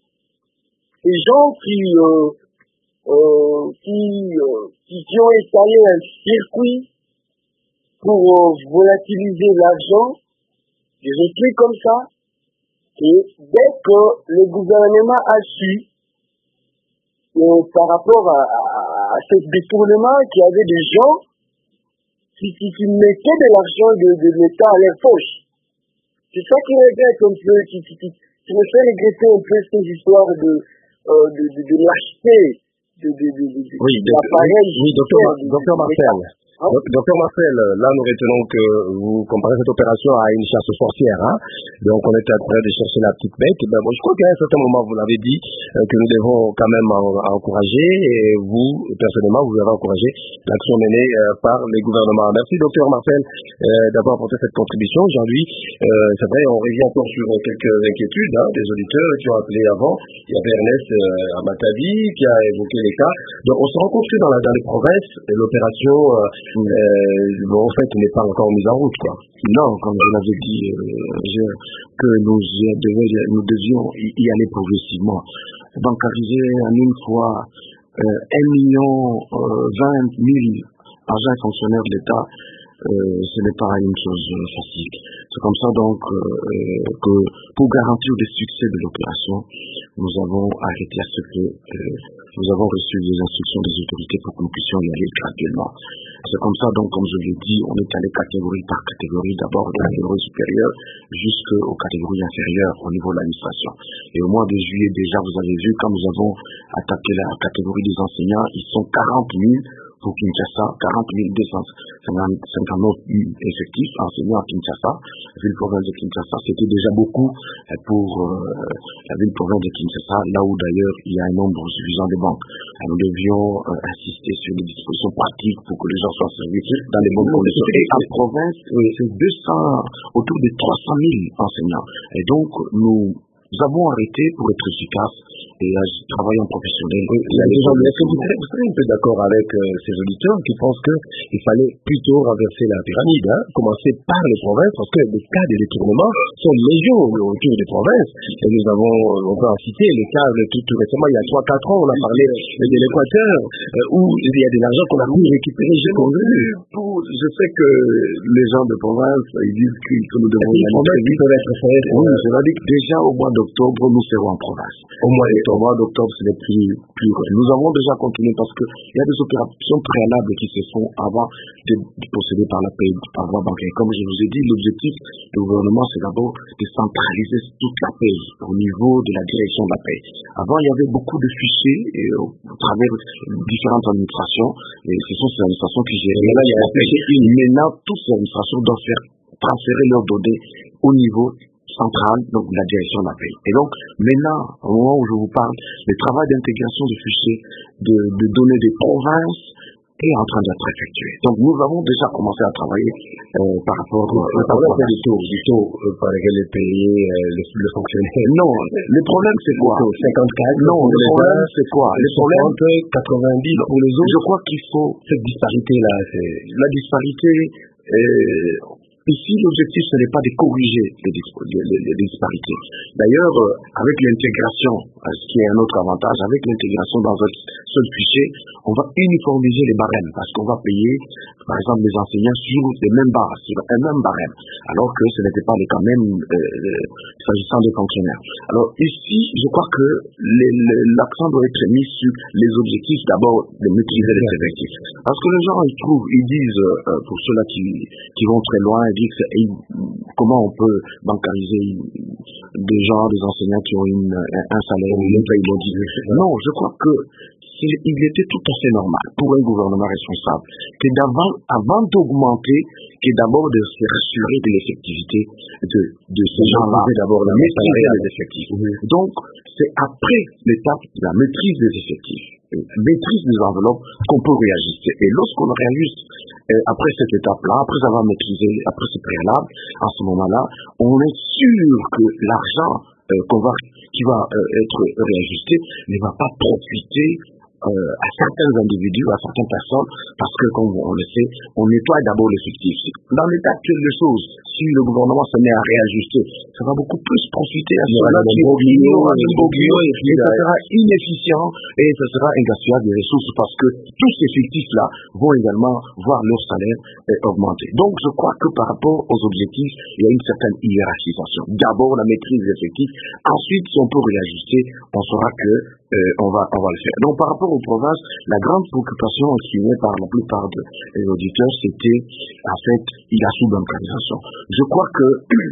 Des gens qui, euh, euh, qui, euh, qui, qui ont installé un circuit pour euh, volatiliser l'argent. Je explique comme ça. Et dès que le gouvernement a su, euh, par rapport à, à, à ce détournement, qu'il y avait des gens qui, qui, qui mettaient de l'argent de, de l'État à leur poche. C'est ça qui regrette un peu, qui, qui, qui, qui me fait regretter un peu ces histoires de, euh, de, de, de l'acheter de, de, de, de, de, oui, de l'appareil. Oui, docteur, docteur Marcel. Hein? Docteur Marcel, là nous retenons que vous comparez cette opération à une chasse aux sorcières. Hein? Donc on est en train de chercher la petite bête. Ben, bon, je crois qu'à un certain moment, vous l'avez dit, euh, que nous devons quand même en, en encourager, et vous, personnellement, vous avez encouragé l'action menée euh, par les gouvernements. Merci docteur Marcel euh, d'avoir apporté cette contribution. Aujourd'hui, euh, c'est vrai, on revient encore sur quelques inquiétudes hein, des auditeurs qui ont appelé avant. Il y avait Ernest euh, à Matavi qui a évoqué les cas. Donc on se rend compte que dans, la, dans les provinces, l'opération euh, Euh, bon, en fait, n'est pas encore mise en route, quoi. Non, comme je l'avais dit, euh, que nous, devions, nous devions y aller progressivement. Bancariser en une fois euh, un million euh, vingt mille agents fonctionnaires de l'État, euh, ce n'est pas une chose euh, facile. C'est comme ça donc euh, que pour garantir le succès de l'opération, nous avons arrêté à ce que euh, nous avons reçu les instructions des autorités pour que nous puissions y aller graduellement. C'est comme ça donc, comme je l'ai dit, on est allé catégorie par catégorie, d'abord de la catégorie supérieure jusqu'aux catégories inférieures au niveau de l'administration. Et au mois de juillet déjà, vous avez vu, quand nous avons attaqué la catégorie des enseignants, ils sont quarante mille pour Kinshasa, quarante mille deux cent cinquante-neuf effectifs enseignants à Kinshasa. La ville province de Kinshasa, c'était déjà beaucoup pour euh, la ville province de Kinshasa, là où d'ailleurs il y a un nombre suffisant de banques. Nous devions euh, insister sur les dispositions pratiques pour que les gens soient servis dans les bonnes conditions. Et en province, c'est deux cents, autour de trois cent mille enseignants. Et donc, nous Nous avons arrêté pour être efficace et travailler en professionnel. Oui, est-ce que vous serez, vous serez un peu d'accord avec euh, ces auditeurs qui pensent qu'il fallait plutôt renverser la pyramide, hein, commencer par les provinces, parce que les cas de détournement sont légion autour des provinces. Et nous avons, on peut en citer le cas de tout, tout récemment, il y a trois quatre ans, on a parlé de l'Équateur, euh, où il y a de l'argent qu'on a pu récupérer jusqu'au bout. Je sais que les gens de province, ils disent que nous devons y aller très vite. Oui, je l'ai dit déjà au mois de d'octobre, nous serons en province. Au mois d'octobre, au mois d'octobre, ce n'est plus, plus. Nous avons déjà continué parce qu'il y a des opérations préalables qui se font avant de, de procéder par la paie, par voie bancaire. Comme je vous ai dit, l'objectif du gouvernement, c'est d'abord de centraliser toute la paie au niveau de la direction de la paie. Avant, il y avait beaucoup de fichiers et, au travers différentes administrations, et ce sont ces administrations qui gèrent. Mais là, il y a la paie. Maintenant, toutes ces administrations doivent faire transférer leurs données au niveau central, donc la direction de la paie. Et donc, maintenant, au moment où je vous parle, le travail d'intégration de fichiers de, de données des provinces est en train d'être effectué. Donc, nous avons déjà commencé à travailler euh, par rapport au problème du taux, du taux euh, par lequel est payé euh, le, le fonctionnaire. Non, le problème c'est quoi? cinquante-quatre Non, le problème c'est quoi? Le problème quatre-vingt-dix pour les autres. Je crois qu'il faut cette disparité-là. La disparité. Euh, Ici, l'objectif, ce n'est pas de corriger les, les, les, les disparités. D'ailleurs, euh, avec l'intégration, euh, ce qui est un autre avantage, avec l'intégration dans un seul fichier, on va uniformiser les barèmes, parce qu'on va payer, par exemple, les enseignants sur les mêmes barres, sur un même barème, alors que ce n'était pas le cas même euh, s'agissant des fonctionnaires. Alors ici, je crois que l'accent doit être mis sur les objectifs, d'abord, de maîtriser les effectifs. Parce que les gens, ils trouvent, ils disent, euh, pour ceux-là qui, qui vont très loin, dit comment on peut bancariser des gens, des enseignants qui ont une, un salaire ou une paye modifiée. Non, je crois que il était tout à fait normal pour un gouvernement responsable que d'avant, avant d'augmenter, que d'abord de se rassurer de l'effectivité de, de ces gens-là, d'abord la maîtrise des effectifs. Donc, c'est après l'étape de la maîtrise des effectifs, maîtrise des enveloppes, qu'on peut réajuster. Et lorsqu'on réajuste euh, après cette étape-là, après avoir maîtrisé, après ce préalable, à ce moment-là, on est sûr que l'argent euh, qu'on va, qui va euh, être réajusté ne va pas profiter Euh, à certains individus, à certaines personnes, parce que, comme on le sait, on nettoie d'abord l'effectif. Dans l'état actuel des choses, si le gouvernement se met à réajuster, ça va beaucoup plus profiter à ceux-là qui aura un bourguillon, et puis ça sera inefficient, et ça sera un gaspillage des ressources, parce que tous ces effectifs-là vont également voir leur salaire euh, augmenter. Donc, je crois que par rapport aux objectifs, il y a une certaine hiérarchisation. D'abord, la maîtrise des effectifs. Ensuite, si on peut réajuster, on saura que euh, on va, on va le faire. Donc, par rapport aux provinces, la grande préoccupation exprimée par la plupart des auditeurs, c'était en fait la sous-bancarisation. Je crois que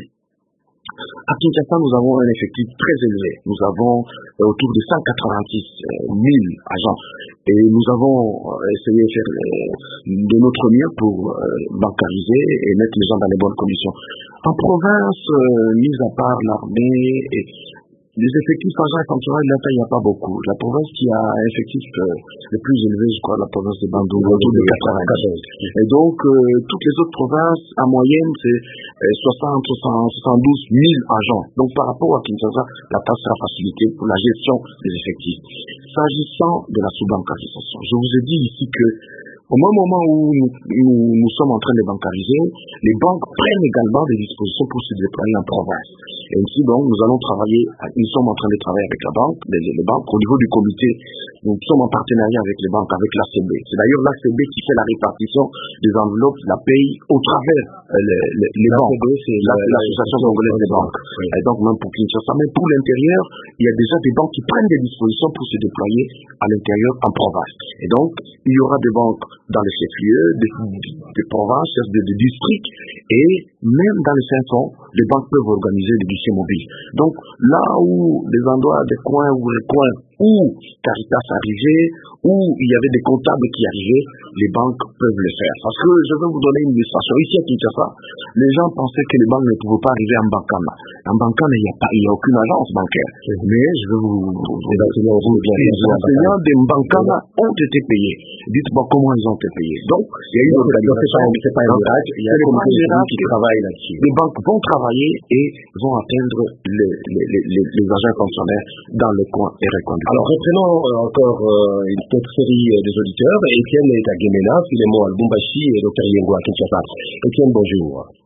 à Kinshasa, nous avons un effectif très élevé. Nous avons euh, autour de cent quatre-vingt-six mille agents et nous avons euh, essayé de faire euh, de notre mieux pour euh, bancariser et mettre les gens dans les bonnes conditions. En province, euh, mis à part l'armée et les effectifs agents fonctionnaires de l'État, il n'y a pas beaucoup. La province qui a un effectif euh, le plus élevé, je crois, la province de Bandung, autour de quatre-vingt-quatorze. Et donc, euh, toutes les autres provinces, en moyenne, c'est euh, soixante, soixante-douze mille agents. Donc, par rapport à Kinshasa, la tâche sera facilitée pour la gestion des effectifs. S'agissant de la sous-bancarisation, je vous ai dit ici que au même moment où nous, nous, nous sommes en train de bancariser, les banques prennent également des dispositions pour se déployer en province. Et ainsi donc, nous allons travailler, nous sommes en train de travailler avec la banque, les, les banques, au niveau du comité, nous sommes en partenariat avec les banques, avec l'A C B. C'est d'ailleurs l'A C B qui fait la répartition des enveloppes, la paye au travers euh, les, les, les banques. C'est l'association congolaise des banques. Oui. Et donc, même pour Kinshasa, mais pour l'intérieur, il y a déjà des banques qui prennent des dispositions pour se déployer à l'intérieur en province. Et donc, il y aura des banques dans les chefs-lieux, des, des provinces, des, des districts, et même dans les cinq cents, les banques peuvent organiser des guichets mobiles. Donc, là où des endroits, des coins ou les coins où Caritas arrivait, où il y avait des comptables qui arrivaient, les banques peuvent le faire. Parce que je vais vous donner une illustration. Ici à Kinshasa, les gens pensaient que les banques ne pouvaient pas arriver en Bankana. En Bankana, il n'y a pas, il n'y a aucune agence bancaire. Mais je vais vous, vous, les enseignants de Bankana ont été payés. Dites-moi comment ils ont été payés. Donc, il y a eu une organisation, c'est pas un miracle, il y a un comité qui travaille là-dessus. Les banques vont travailler et vont atteindre les, les, les, les, les agents fonctionnaires dans le coin et reconduits. Alors, reprenons euh, encore euh, une petite série euh, des auditeurs. Étienne est à Guémena, Philémon à Lubumbashi et Dr Yengo à Kinshasa. Étienne, bonjour.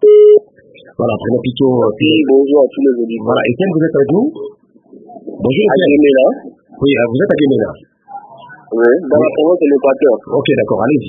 Voilà, prenons plutôt... Euh, oui, bonjour à tous les auditeurs. Voilà, Étienne, vous êtes avec nous? Bonjour, à Étienne. Guémena. Oui, euh, vous êtes à Guémena. Oui, dans oui. la province de l'Équateur. Ok, d'accord, allez-y.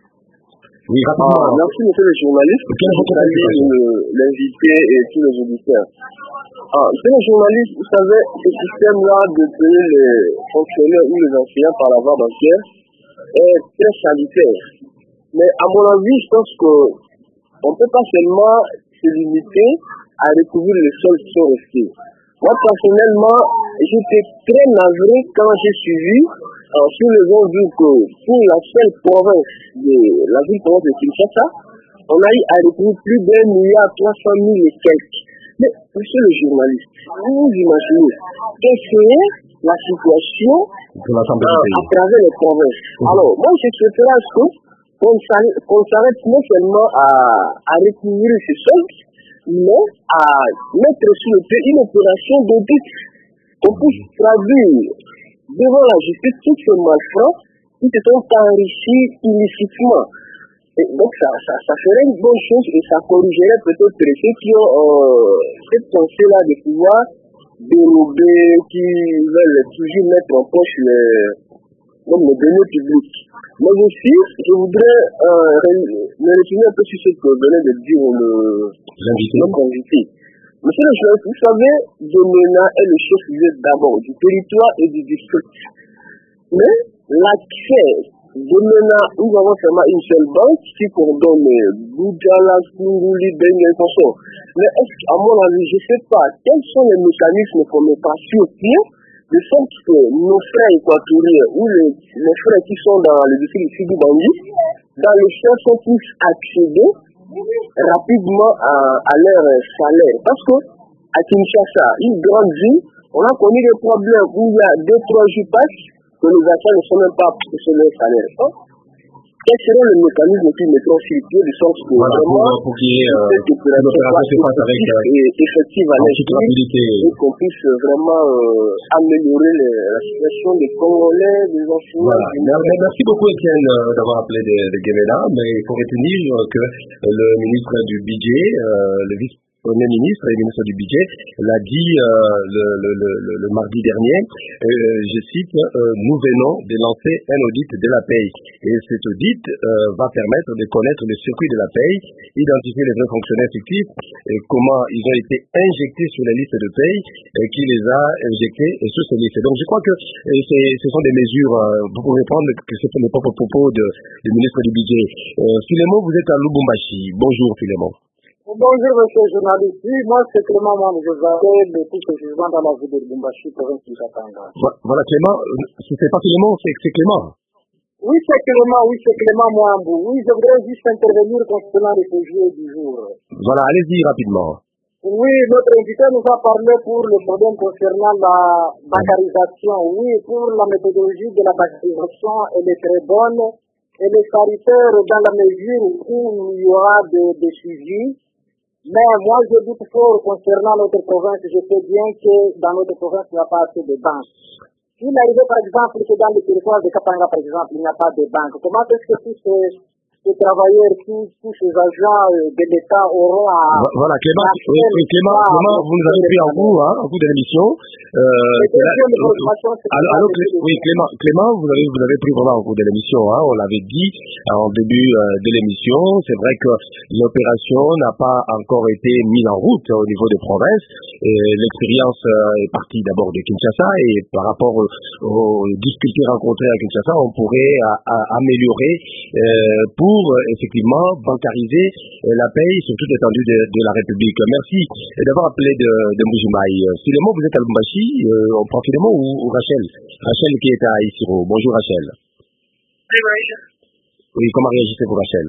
Oui, rapidement. Ah, merci, monsieur le journaliste. Quelle est votre l'invité et tous les auditeurs. Ah, c'est les journalistes, vous savez, ce système-là de payer les fonctionnaires ou les enseignants par la voie bancaire est très salutaire. Mais à mon avis, je pense qu'on ne peut pas seulement se limiter à recouvrir les seuls qui sont restés. Moi, personnellement, j'étais très navré quand j'ai suivi euh, sur les ondes dit que pour la seule province de la ville province de Kinshasa, on a eu à recouvrir plus d'un milliard trois cent mille et quelques. Mais, monsieur le journaliste, vous vous imaginez quelle serait la situation euh, à travers les provinces. Mmh. Alors, moi, je souhaiterais que qu'on s'arrête non seulement à, à recouvrir ces soldes, mais à mettre sur le pied une opération d'audit qu'on puisse traduire devant la justice tous ces malfrats qui se sont enrichis illicitement. Et donc ça, ça, ça ferait une bonne chose et ça corrigerait peut-être ceux qui ont euh, cette pensée-là de pouvoir dérober, qui veulent toujours mettre en poche les, même les données publiques. Mais aussi, je voudrais euh, me retourner un peu sur ce que venait de dire le, notre invité. Monsieur le chef, vous savez, Domena est le chef d'abord du territoire et du district. Mais l'accès Domena, nous avons seulement une seule banque qui coordonne Boudjala, Kourouli, Bengue et Consort. Mais est-ce qu'à mon avis, je ne sais pas, quels sont les mécanismes qu'on met pas sur pied de sorte que nos frères équatoriens ou les, les frères qui sont dans le district du Sud-Bangui, dans les champs, sont tous accéder rapidement à, à leur salaire. Parce que à Kinshasa, une grande ville, on a connu des problèmes où il y a deux, trois jours passent que les achats ne sont même pas sur leur salaire. Hein? Quel serait le mécanisme qui mettront sur le pied de sorte que voilà, vraiment pour, pour qu'il y ait euh, cette opération se fasse avec euh, effective à l'esprit et qu'on puisse vraiment euh, améliorer les, la situation des Congolais, des enseignants. Voilà. Merci beaucoup Étienne d'avoir appelé de, de Guémena, mais il faut retenir que le ministre du budget, euh, le vice Premier ministre et ministre du budget l'a dit euh, le, le, le, le mardi dernier, euh, je cite, euh, nous venons de lancer un audit de la paye et cet audit euh, va permettre de connaître le circuit de la paye, identifier les vrais fonctionnaires fictifs et comment ils ont été injectés sur la liste de paye et qui les a injectés sur ces listes. Donc je crois que euh, ce sont des mesures, euh, vous pouvez prendre que ce sont les propres propos de, du ministre du budget. Euh, Philémon, vous êtes à Lubumbashi. Bonjour Philémon. Bonjour, monsieur le journaliste. Oui, moi, c'est Clément, moi, je vous appelle de tout ce jugement dans la ville de Lubumbashi, province du Katanga. Voilà, Clément, c'est pas Clément, c'est Clément. Oui, c'est Clément, oui, c'est Clément Moambou. Oui, je voudrais juste intervenir concernant les sujets du jour. Voilà, allez-y rapidement. Oui, notre invité nous a parlé pour le problème concernant la bancarisation. Oui, pour la méthodologie de la bancarisation, elle est très bonne. Elle est salutaire dans la mesure où il y aura des de suivis. Mais moi, je doute fort concernant notre province. Je sais bien que dans notre province, il n'y a pas assez de banques. S'il arrivait, par exemple, que dans le territoire de Katanga, par exemple, il n'y a pas de banques, comment est-ce que tous ces, ces travailleurs, tous, tous ces agents de l'État auront à... Voilà, Clément, oui, oui, Clément, Clément, vous nous avez pris en cours, hein, en cours de l'émission. Euh, là, alors, alors, oui, Clément, Clément, vous avez, vous avez pris vraiment en cours de l'émission, hein, on l'avait dit en début euh, de l'émission. C'est vrai que l'opération n'a pas encore été mise en route au niveau des provinces. L'expérience euh, est partie d'abord de Kinshasa et par rapport aux, aux difficultés rencontrées à Kinshasa, on pourrait à, à améliorer euh, pour euh, effectivement bancariser euh, la paye sur toute l'étendue de, de la République. Merci d'avoir appelé de, de Mbujimaï. Philémon, vous êtes à Lubumbashi, euh, on prend Philémon ou, ou Rachel? Rachel qui est à Isiro. Bonjour Rachel. Oui, bonjour. Oui, comment réagissez-vous Rachel?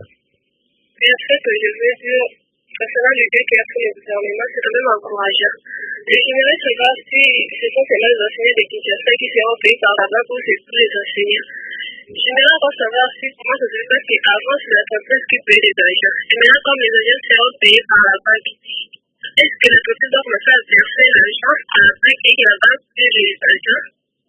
Et en fait, je veux dire, concernant le deuil qu'a pris le gouvernement, c'est quand même encourageant. Et j'aimerais savoir si ce sont seulement les enseignants de Kinshasa qui seront payés par la banque ou c'est tous les enseignants. J'aimerais encore savoir si comment ça se fait parce qu'avant c'est l'entreprise qui paye les agents. Et maintenant, comme les agents seront payés par la banque, est-ce que l'entreprise doit commencer à verser l'argent à la banque et que la banque paye les agents?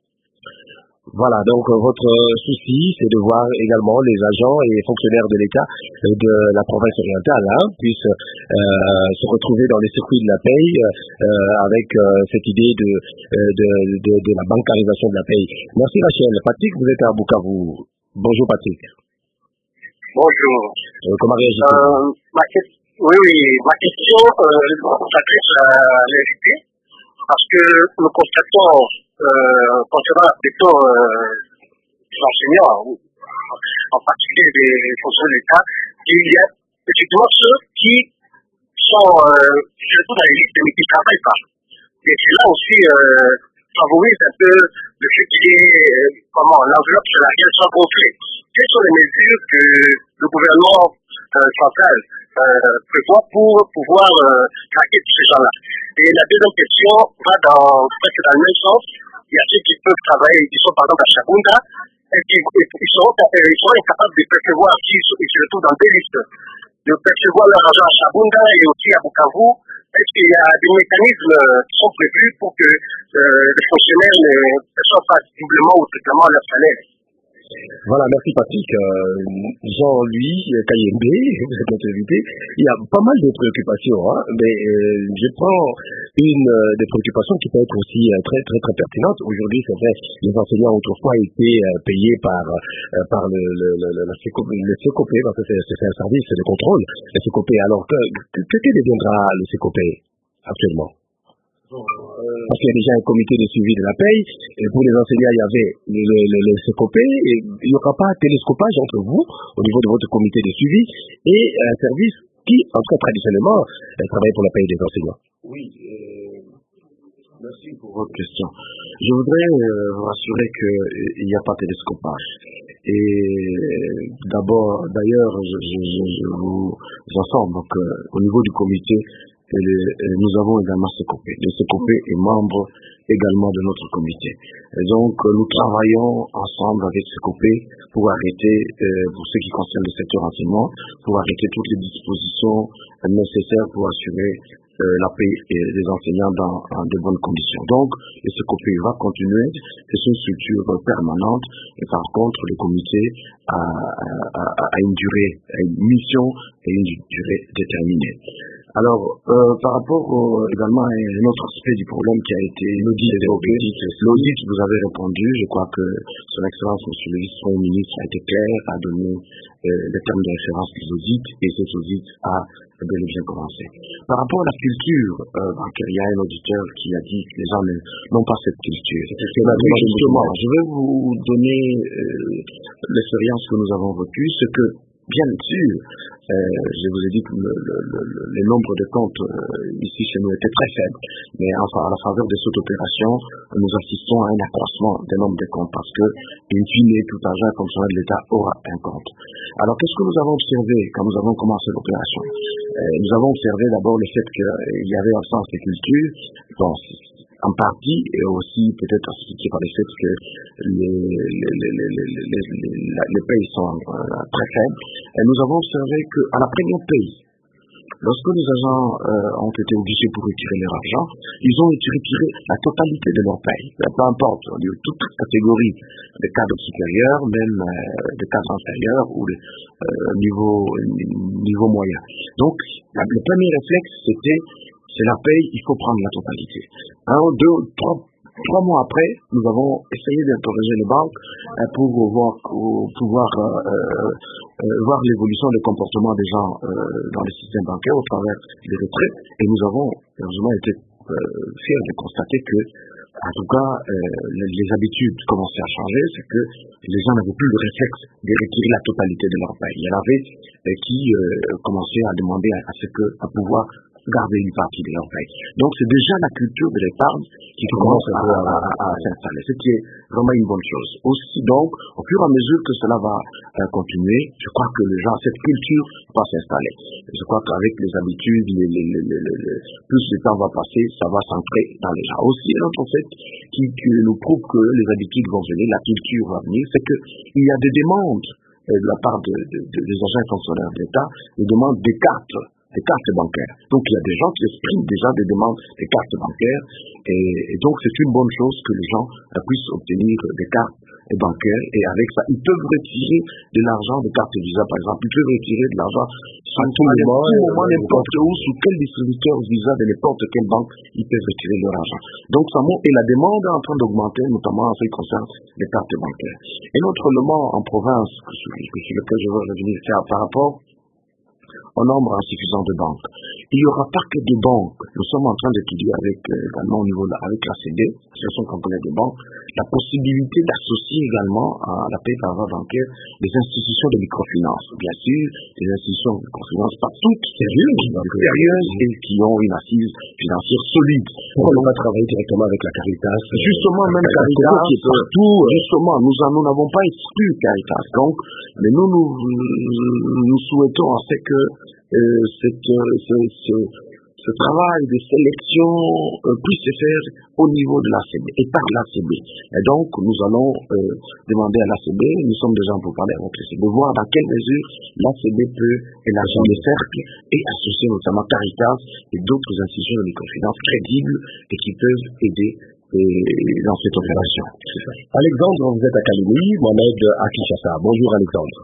Voilà, donc euh, votre souci, c'est de voir également les agents et fonctionnaires de l'État de la province orientale hein, puissent euh, se retrouver dans les circuits de la paye euh, avec euh, cette idée de, de, de, de la bancarisation de la paye. Merci Rachel. Patrick, vous êtes à Bukavu. Bonjour Patrick. Bonjour. Euh, comment réagissez-vous? euh, ma question, Oui, oui, ma question euh, s'adresse à l'invité. parce que nous constatons, euh, concernant plutôt euh, les enseignants, en particulier des fonctions de l'État, qu'il y a effectivement ceux qui sont euh, surtout dans les listes, mais qui ne travaillent pas. Et cela aussi euh, favorise un peu le fait qu'il y ait euh, comment, l'enveloppe salariale soit gonflée. Quelles sont les mesures que le gouvernement euh, central euh, prévoit pour pouvoir euh, traquer tous ces gens-là? Et la deuxième question va dans, presque dans le même sens. Il y a ceux qui peuvent travailler, qui sont par exemple à Chabunda, et qui ils seront, ils seront incapables de percevoir, qui se retrouvent dans des listes, de percevoir leur argent à Chabunda et aussi à Bukavu. Est-ce qu'il y a des mécanismes qui sont prévus pour que euh, les fonctionnaires ne perçoivent pas doublement ou triplement leur salaire? Voilà, merci Patrick. Euh, Jean-Louis Kayembe, vous êtes notre invité. Il y a pas mal de préoccupations, hein, mais euh, je prends une euh, des préoccupations qui peut être aussi euh, très très très pertinente. Aujourd'hui, c'est vrai, les enseignants autrefois étaient euh, payés par euh, par le le le, le, le, C O P, parce que c'est, c'est un service de contrôle, le C O P. Alors que que, que deviendra le C O P actuellement? Parce qu'il y a déjà un comité de suivi de la paye, et pour les enseignants, il y avait le, le, le C O P, et il n'y aura pas un télescopage entre vous, au niveau de votre comité de suivi, et un service qui, en tout cas traditionnellement, travaille pour la paye des enseignants. Oui, euh, merci pour votre question. Je voudrais euh, vous rassurer qu'il n'y a pas de télescopage. Et d'abord, d'ailleurs, je, je, je, je vous informe, donc, euh, au niveau du comité, Et le, et nous avons également C O P. Le C O P est membre également de notre comité. Et donc, nous travaillons ensemble avec C O P pour arrêter, euh, pour ce qui concerne le secteur enseignement, pour arrêter toutes les dispositions nécessaires pour assurer euh, la paix des enseignants dans, dans de bonnes conditions. Donc, le C O P va continuer. C'est une structure permanente. Et par contre, le comité a, a, a, a une durée, a une mission et une durée déterminée. Alors, euh, par rapport au, également à un autre aspect du problème qui a été l'audit, l'audit, l'audit, vous avez répondu, je crois que son Excellence, Monsieur le Vice-Premier ministre, a été clair, a donné euh, les termes de référence des audits, et cet audit a bel et bien commencé. Par rapport à la culture, euh, il y a un auditeur qui a dit que les gens n'ont pas cette culture. Justement, je vais vous donner euh, l'expérience que nous avons vécue, ce que bien sûr, euh, je vous ai dit que le, le, le, le nombre de comptes euh, ici chez nous était très faible, mais enfin à la faveur de cette opération, nous assistons à un accroissement des nombres de comptes parce que, in fine, tout agent fonctionnaire de l'État aura un compte. Alors qu'est-ce que nous avons observé quand nous avons commencé l'opération? euh, Nous avons observé d'abord le fait qu'il y avait absence de culture. Bon, en partie, et aussi peut-être expliqué par le fait que les, les, les, les, les, les, les, les pays sont euh, très faibles. Et nous avons observé qu'à la première paye, lorsque les agents euh, ont été obligés pour retirer leur argent, ils ont retiré la totalité de leur paye. Peu importe, de toute catégorie de cadres supérieurs, même euh, de cadres inférieurs ou de euh, niveau, niveau moyen. Donc, la, le premier réflexe, c'était c'est la paye, il faut prendre la totalité. Un, deux, trois, trois mois après, nous avons essayé d'interroger les banques euh, pour voir, pour pouvoir euh, euh, voir l'évolution des comportements des gens euh, dans le système bancaire au travers des retraits. Et nous avons, heureusement, été euh, fiers de constater que, en tout cas, euh, les, les habitudes commençaient à changer, c'est que les gens n'avaient plus le réflexe de retirer la totalité de leur paye. Il y en avait euh, qui euh, commençaient à demander à, à ce que, à pouvoir garder une partie de leur paye. Donc c'est déjà la culture de l'épargne qui commence à, à, à, à s'installer, ce qui est vraiment une bonne chose. Aussi donc, au fur et à mesure que cela va euh, continuer, je crois que les gens, cette culture va s'installer. Je crois qu'avec les habitudes, les, les, les, les, les, plus le temps va passer, ça va s'ancrer dans les gens. Aussi, un autre fait qui, qui nous prouve que les habitudes vont venir, la culture va venir, c'est qu'il y a des demandes euh, de la part de, de, de, des agents fonctionnaires de l'État, des demandes des cartes des cartes bancaires. Donc il y a des gens qui expriment déjà des demandes des cartes bancaires et, et donc c'est une bonne chose que les gens euh, puissent obtenir des cartes bancaires et avec ça ils peuvent retirer de l'argent de cartes Visa par exemple, ils peuvent retirer de l'argent à tout moment, moment n'importe où, sous quel distributeur Visa de n'importe quelle banque ils peuvent retirer leur argent. Donc ça montre et la demande est en train d'augmenter notamment en ce qui concerne les cartes bancaires. Et notre élément en province sur lequel je veux revenir c'est par rapport en nombre insuffisant de banques. Il n'y aura pas que des banques. Nous sommes en train d'étudier avec, euh, également au niveau de la, avec l'A C B, l'Association congolaise des banques, la possibilité d'associer également à la paix par voie bancaire des institutions de microfinance. Bien sûr, des institutions de microfinance, pas toutes sérieuses, sérieuses et qui ont une assise financière solide. On va travailler directement avec la Caritas. Justement, même Caritas, qui est partout, justement, nous nous n'avons pas exclu Caritas. Donc, mais nous, nous, nous souhaitons en fait que euh, cette, ce, ce, ce travail de sélection euh, puisse se faire au niveau de l'A C B et par l'A C B. Et donc, nous allons euh, demander à l'A C B, nous sommes déjà pour parler avec l'A C B, de voir dans quelle mesure l'A C B peut élargir les cercles et associer notamment Caritas et d'autres institutions de microfinance crédibles et qui peuvent aider dans cette opération. Alexandre, vous êtes à Kalemi, Mohamed à Kinshasa. Bonjour Alexandre.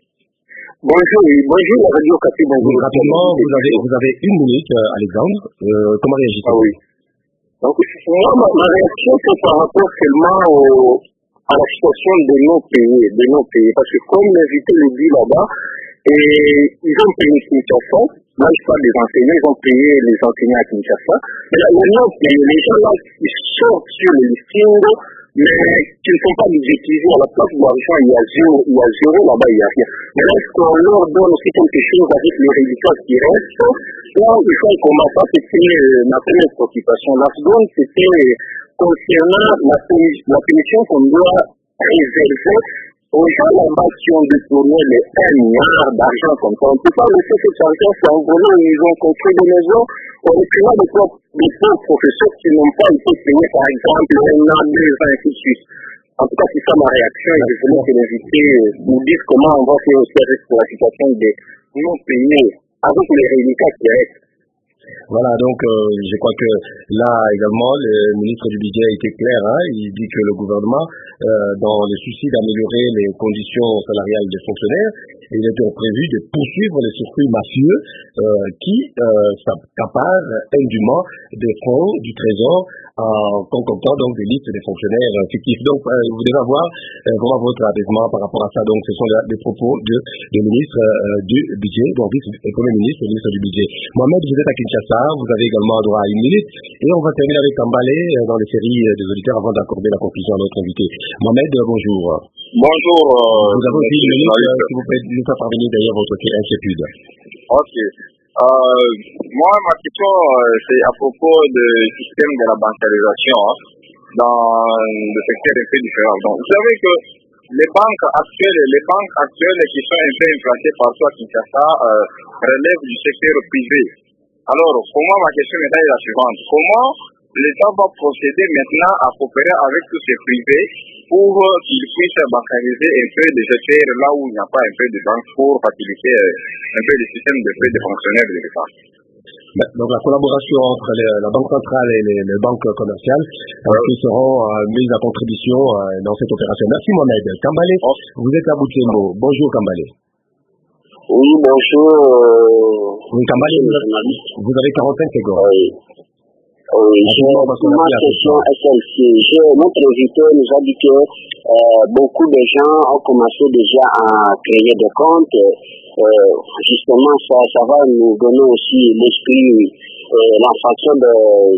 Bonjour, bonjour la radio Okapi. Bonjour. Rapidement, vous avez, vous avez une minute, Alexandre. Euh, comment réagissez-vous? Ah oui. Donc, moi, ma, ma réaction, c'est par rapport seulement au, à la situation de nos pays, de nos pays. Parce que comme l'invité le dit là-bas, et ils ont payé Kinshasa. Là, je parle des enseignants, ils ont payé les enseignants à Kinshasa. Mais là, les gens, les gens là, ils sortent sur le listing, mais qui ne sont pas budgétisés. À la place de l'argent, il y a zéro, il y a zéro là-bas, il n'y a rien. Mais est-ce qu'on leur donne aussi quelque chose avec les résultats qui restent? Là, il faut commencer. Ça, c'était ma première préoccupation. La seconde, c'était concernant la, la punition qu'on doit réserver aux gens là-bas qui ont détourné les un milliard d'argent comme ça. On ne peut pas laisser cette argent s'envoler. Ils ont construit des maisons. On est plus là des pauvres professeurs qui n'ont pas été payés, par exemple, un an, deux ans, ainsi de suite. En tout cas, c'est ça ma réaction. Et je voulais que l'invité nous dise comment on va faire aussi avec la situation des non-payés, avec les résultats qui restent. Voilà, donc euh, je crois que là également, le ministre du Budget a été clair, hein, il dit que le gouvernement, euh, dans le souci d'améliorer les conditions salariales des fonctionnaires, il était prévu de poursuivre les circuits mafieux euh, qui euh, s'accaparent indûment des fonds du Trésor en concoctant donc des listes des fonctionnaires euh, fictifs. Donc euh, vous devez avoir euh, vraiment votre apaisement par rapport à ça. Donc ce sont des propos de, de ministre euh, du Budget, donc le Premier ministre, le ministre du Budget. Mohamed, vous êtes à Kinshasa, vous avez également droit à une minute et on va terminer avec Kambale euh, dans les séries euh, des auditeurs avant d'accorder la conclusion à notre invité. Mohamed, euh, bonjour. Bonjour. Euh, vous avez aussi une minute, euh, s'il vous plaît, nous faire parvenir d'ailleurs votre inquiétude. Ok. Euh, moi, ma question, euh, c'est à propos du système de la bancarisation dans le secteur un peu différent. Donc, vous savez que les banques actuelles, les banques actuelles qui sont un peu implantées partout à Kinshasa euh, relèvent du secteur privé. Alors, comment ma question est la suivante? Comment l'État va procéder maintenant à coopérer avec tous ces privés pour qu'ils puissent bancariser un peu des secteurs là où il n'y a pas un peu de banque pour faciliter un peu le système de paie des fonctionnaires de l'État? Donc la collaboration entre les, la Banque centrale et les, les banques commerciales euh, qui seront euh, mises à contribution euh, dans cette opération. Merci Mohamed. Kambale, oh. Vous êtes à Butembo. Bonjour Kambale. Oui, bonjour. Oui, Kambale, vous, vous avez quarante-cinq secondes. Oui. Oui, je, ma question est celle-ci. Notre invité nous a dit que euh, beaucoup de gens ont commencé déjà à créer des comptes. Euh, justement, ça, ça va nous donner aussi l'esprit, euh, la façon de,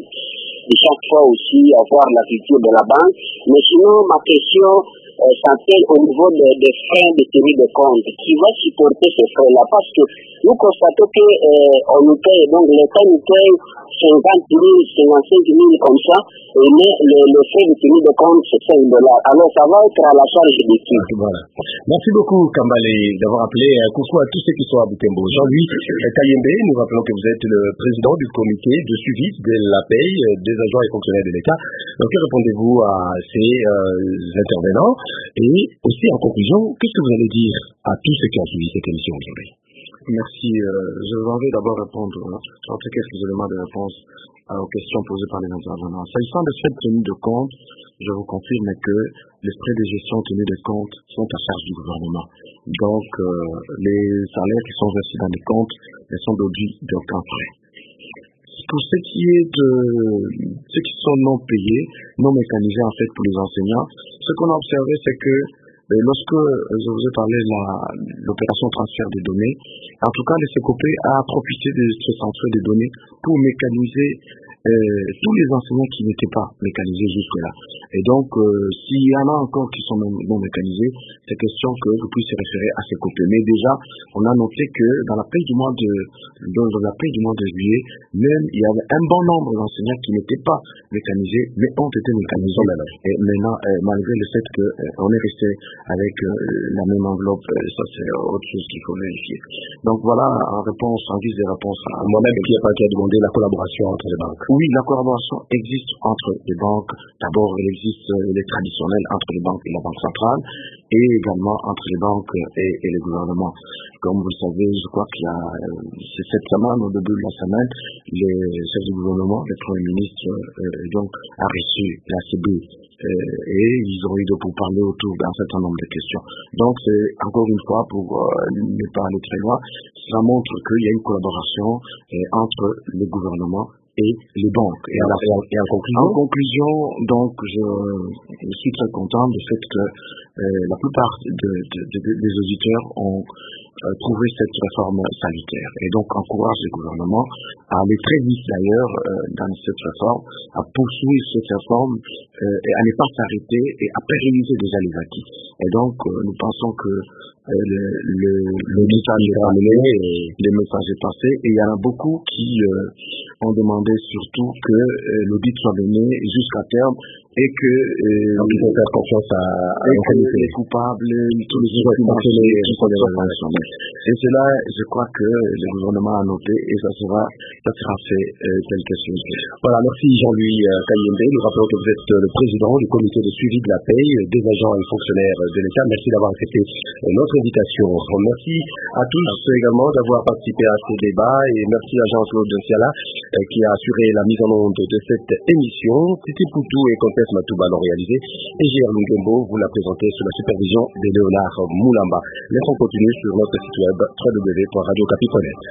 de chaque fois aussi avoir la culture de la banque. Mais sinon, ma question euh, s'appelle au niveau des de frais de tenue de compte. Qui va supporter ces frais-là? Parce que nous constatons qu'on euh, nous paye, donc l'État nous paye cinquante mille, cinquante-cinq mille comme ça, et mais le, le frais de tenue de compte, c'est cinq dollars. Alors ça va être à la charge de qui? Voilà. Merci beaucoup, Kambale, d'avoir appelé. Un coucou à tous ceux qui sont à Butembo. Jean-Louis Kayembe, nous rappelons que vous êtes le président du comité de suivi de la paye des agents et fonctionnaires de l'État. Donc, que répondez-vous à ces euh, intervenants? Et aussi, en conclusion, qu'est-ce que vous allez dire à tous ceux qui ont suivi cette émission aujourd'hui? Merci. Euh, je vais d'abord répondre hein, entre quelques éléments de réponse euh, aux questions posées par les intervenants. S'agissant de cette tenue de compte, je vous confirme que les frais de gestion tenue de compte sont à charge du gouvernement. Donc, euh, les salaires qui sont versés dans les comptes ne sont d'aucun d'aucun frais. Pour ce qui est de ceux qui sont non payés, non mécanisés en fait pour les enseignants, ce qu'on a observé, c'est que Et lorsque je vous ai parlé de l'opération transfert des données, en tout cas, le C O P A profité de ce transfert des données pour mécaniser euh, tous les enseignants qui n'étaient pas mécanisés jusque-là. Et donc, euh, s'il y en a encore qui sont non, non mécanisés, c'est question que vous puissiez référer à ces copies. Mais déjà, on a noté que dans la paye du mois de, dans, dans la paye du mois de juillet, même il y avait un bon nombre d'enseignants qui n'étaient pas mécanisés, mais ont été mécanisés. Et maintenant, euh, malgré le fait qu'on euh, est resté avec euh, la même enveloppe, euh, ça c'est autre chose qu'il faut vérifier. Donc voilà, en réponse, en guise de réponse à moi-même qui a qui a demandé la collaboration entre les banques. Oui, la collaboration existe entre les banques. D'abord, elle existe, elle est traditionnelle entre les banques et la Banque centrale, et également entre les banques et, et les gouvernements. Comme vous le savez, je crois qu'il y a, c'est cette semaine, au début de la semaine, les chefs du gouvernement, le Premier ministre, euh, donc, a reçu la C B, euh, et ils ont eu de pour parler autour d'un certain nombre de questions. Donc, c'est encore une fois, pour euh, ne pas aller très loin, ça montre qu'il y a une collaboration euh, entre le gouvernement et les banques. Et, alors, et, en, et en conclusion, en conclusion, donc, je, je suis très content du fait que euh, la plupart de, de, de, des auditeurs ont euh, trouvé cette réforme sanitaire. Et donc, encourage le gouvernement à aller très vite d'ailleurs euh, dans cette réforme, à poursuivre cette réforme euh, et à ne pas s'arrêter et à pérenniser déjà les acquis. Et donc, euh, nous pensons que euh, le, le, le message est amené, le message est passé, et il y en a beaucoup qui euh, ont demandé surtout que euh, l'audit soit mené jusqu'à terme et que euh, donc il faut faire confiance à, à les coupables, tous les financiers qui sont fonctionnels. Et cela, je crois que le gouvernement a noté et ça sera, ça sera fait euh, tel que c'est. Voilà, merci Jean-Louis euh, Kayembe. Nous rappelons que vous êtes le président du comité de suivi de la paye des agents et fonctionnaires de l'État. Merci d'avoir accepté euh, notre invitation. Merci à tous également d'avoir participé à ce débat et merci à Jean-Claude Siala euh, qui a assuré la mise en onde de cette émission. Titi Poutou et Comtesse Matouba l'ont réalisé et J R Lumgembo vous l'a présenté sous la supervision de Léonard Moulamba. Laissons continuer sur notre site web w w w point radio capi point net.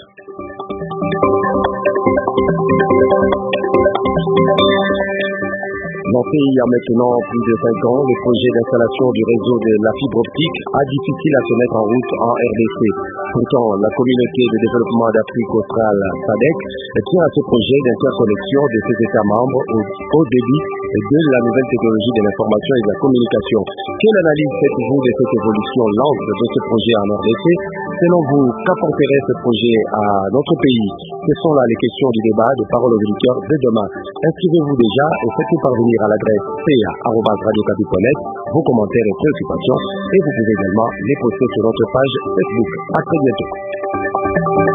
Lancé il y a maintenant plus de cinq ans, le projet d'installation du réseau de la fibre optique a difficile à se mettre en route en R D C. Pourtant, la communauté de développement d'Afrique australe, S A D E C, tient à ce projet d'interconnexion de ses États membres au, au débit de la nouvelle technologie de l'information et de la communication. Quelle analyse faites-vous de cette évolution lente de ce projet en R D C? Selon vous, qu'apporterait ce projet à notre pays? Ce sont là les questions du débat de Parole aux auditeurs de demain. Inscrivez-vous déjà et faites-nous parvenir à l'adresse c a arobase radio capi point net vos commentaires et préoccupations et vous pouvez également les poster sur notre page Facebook. À très bientôt.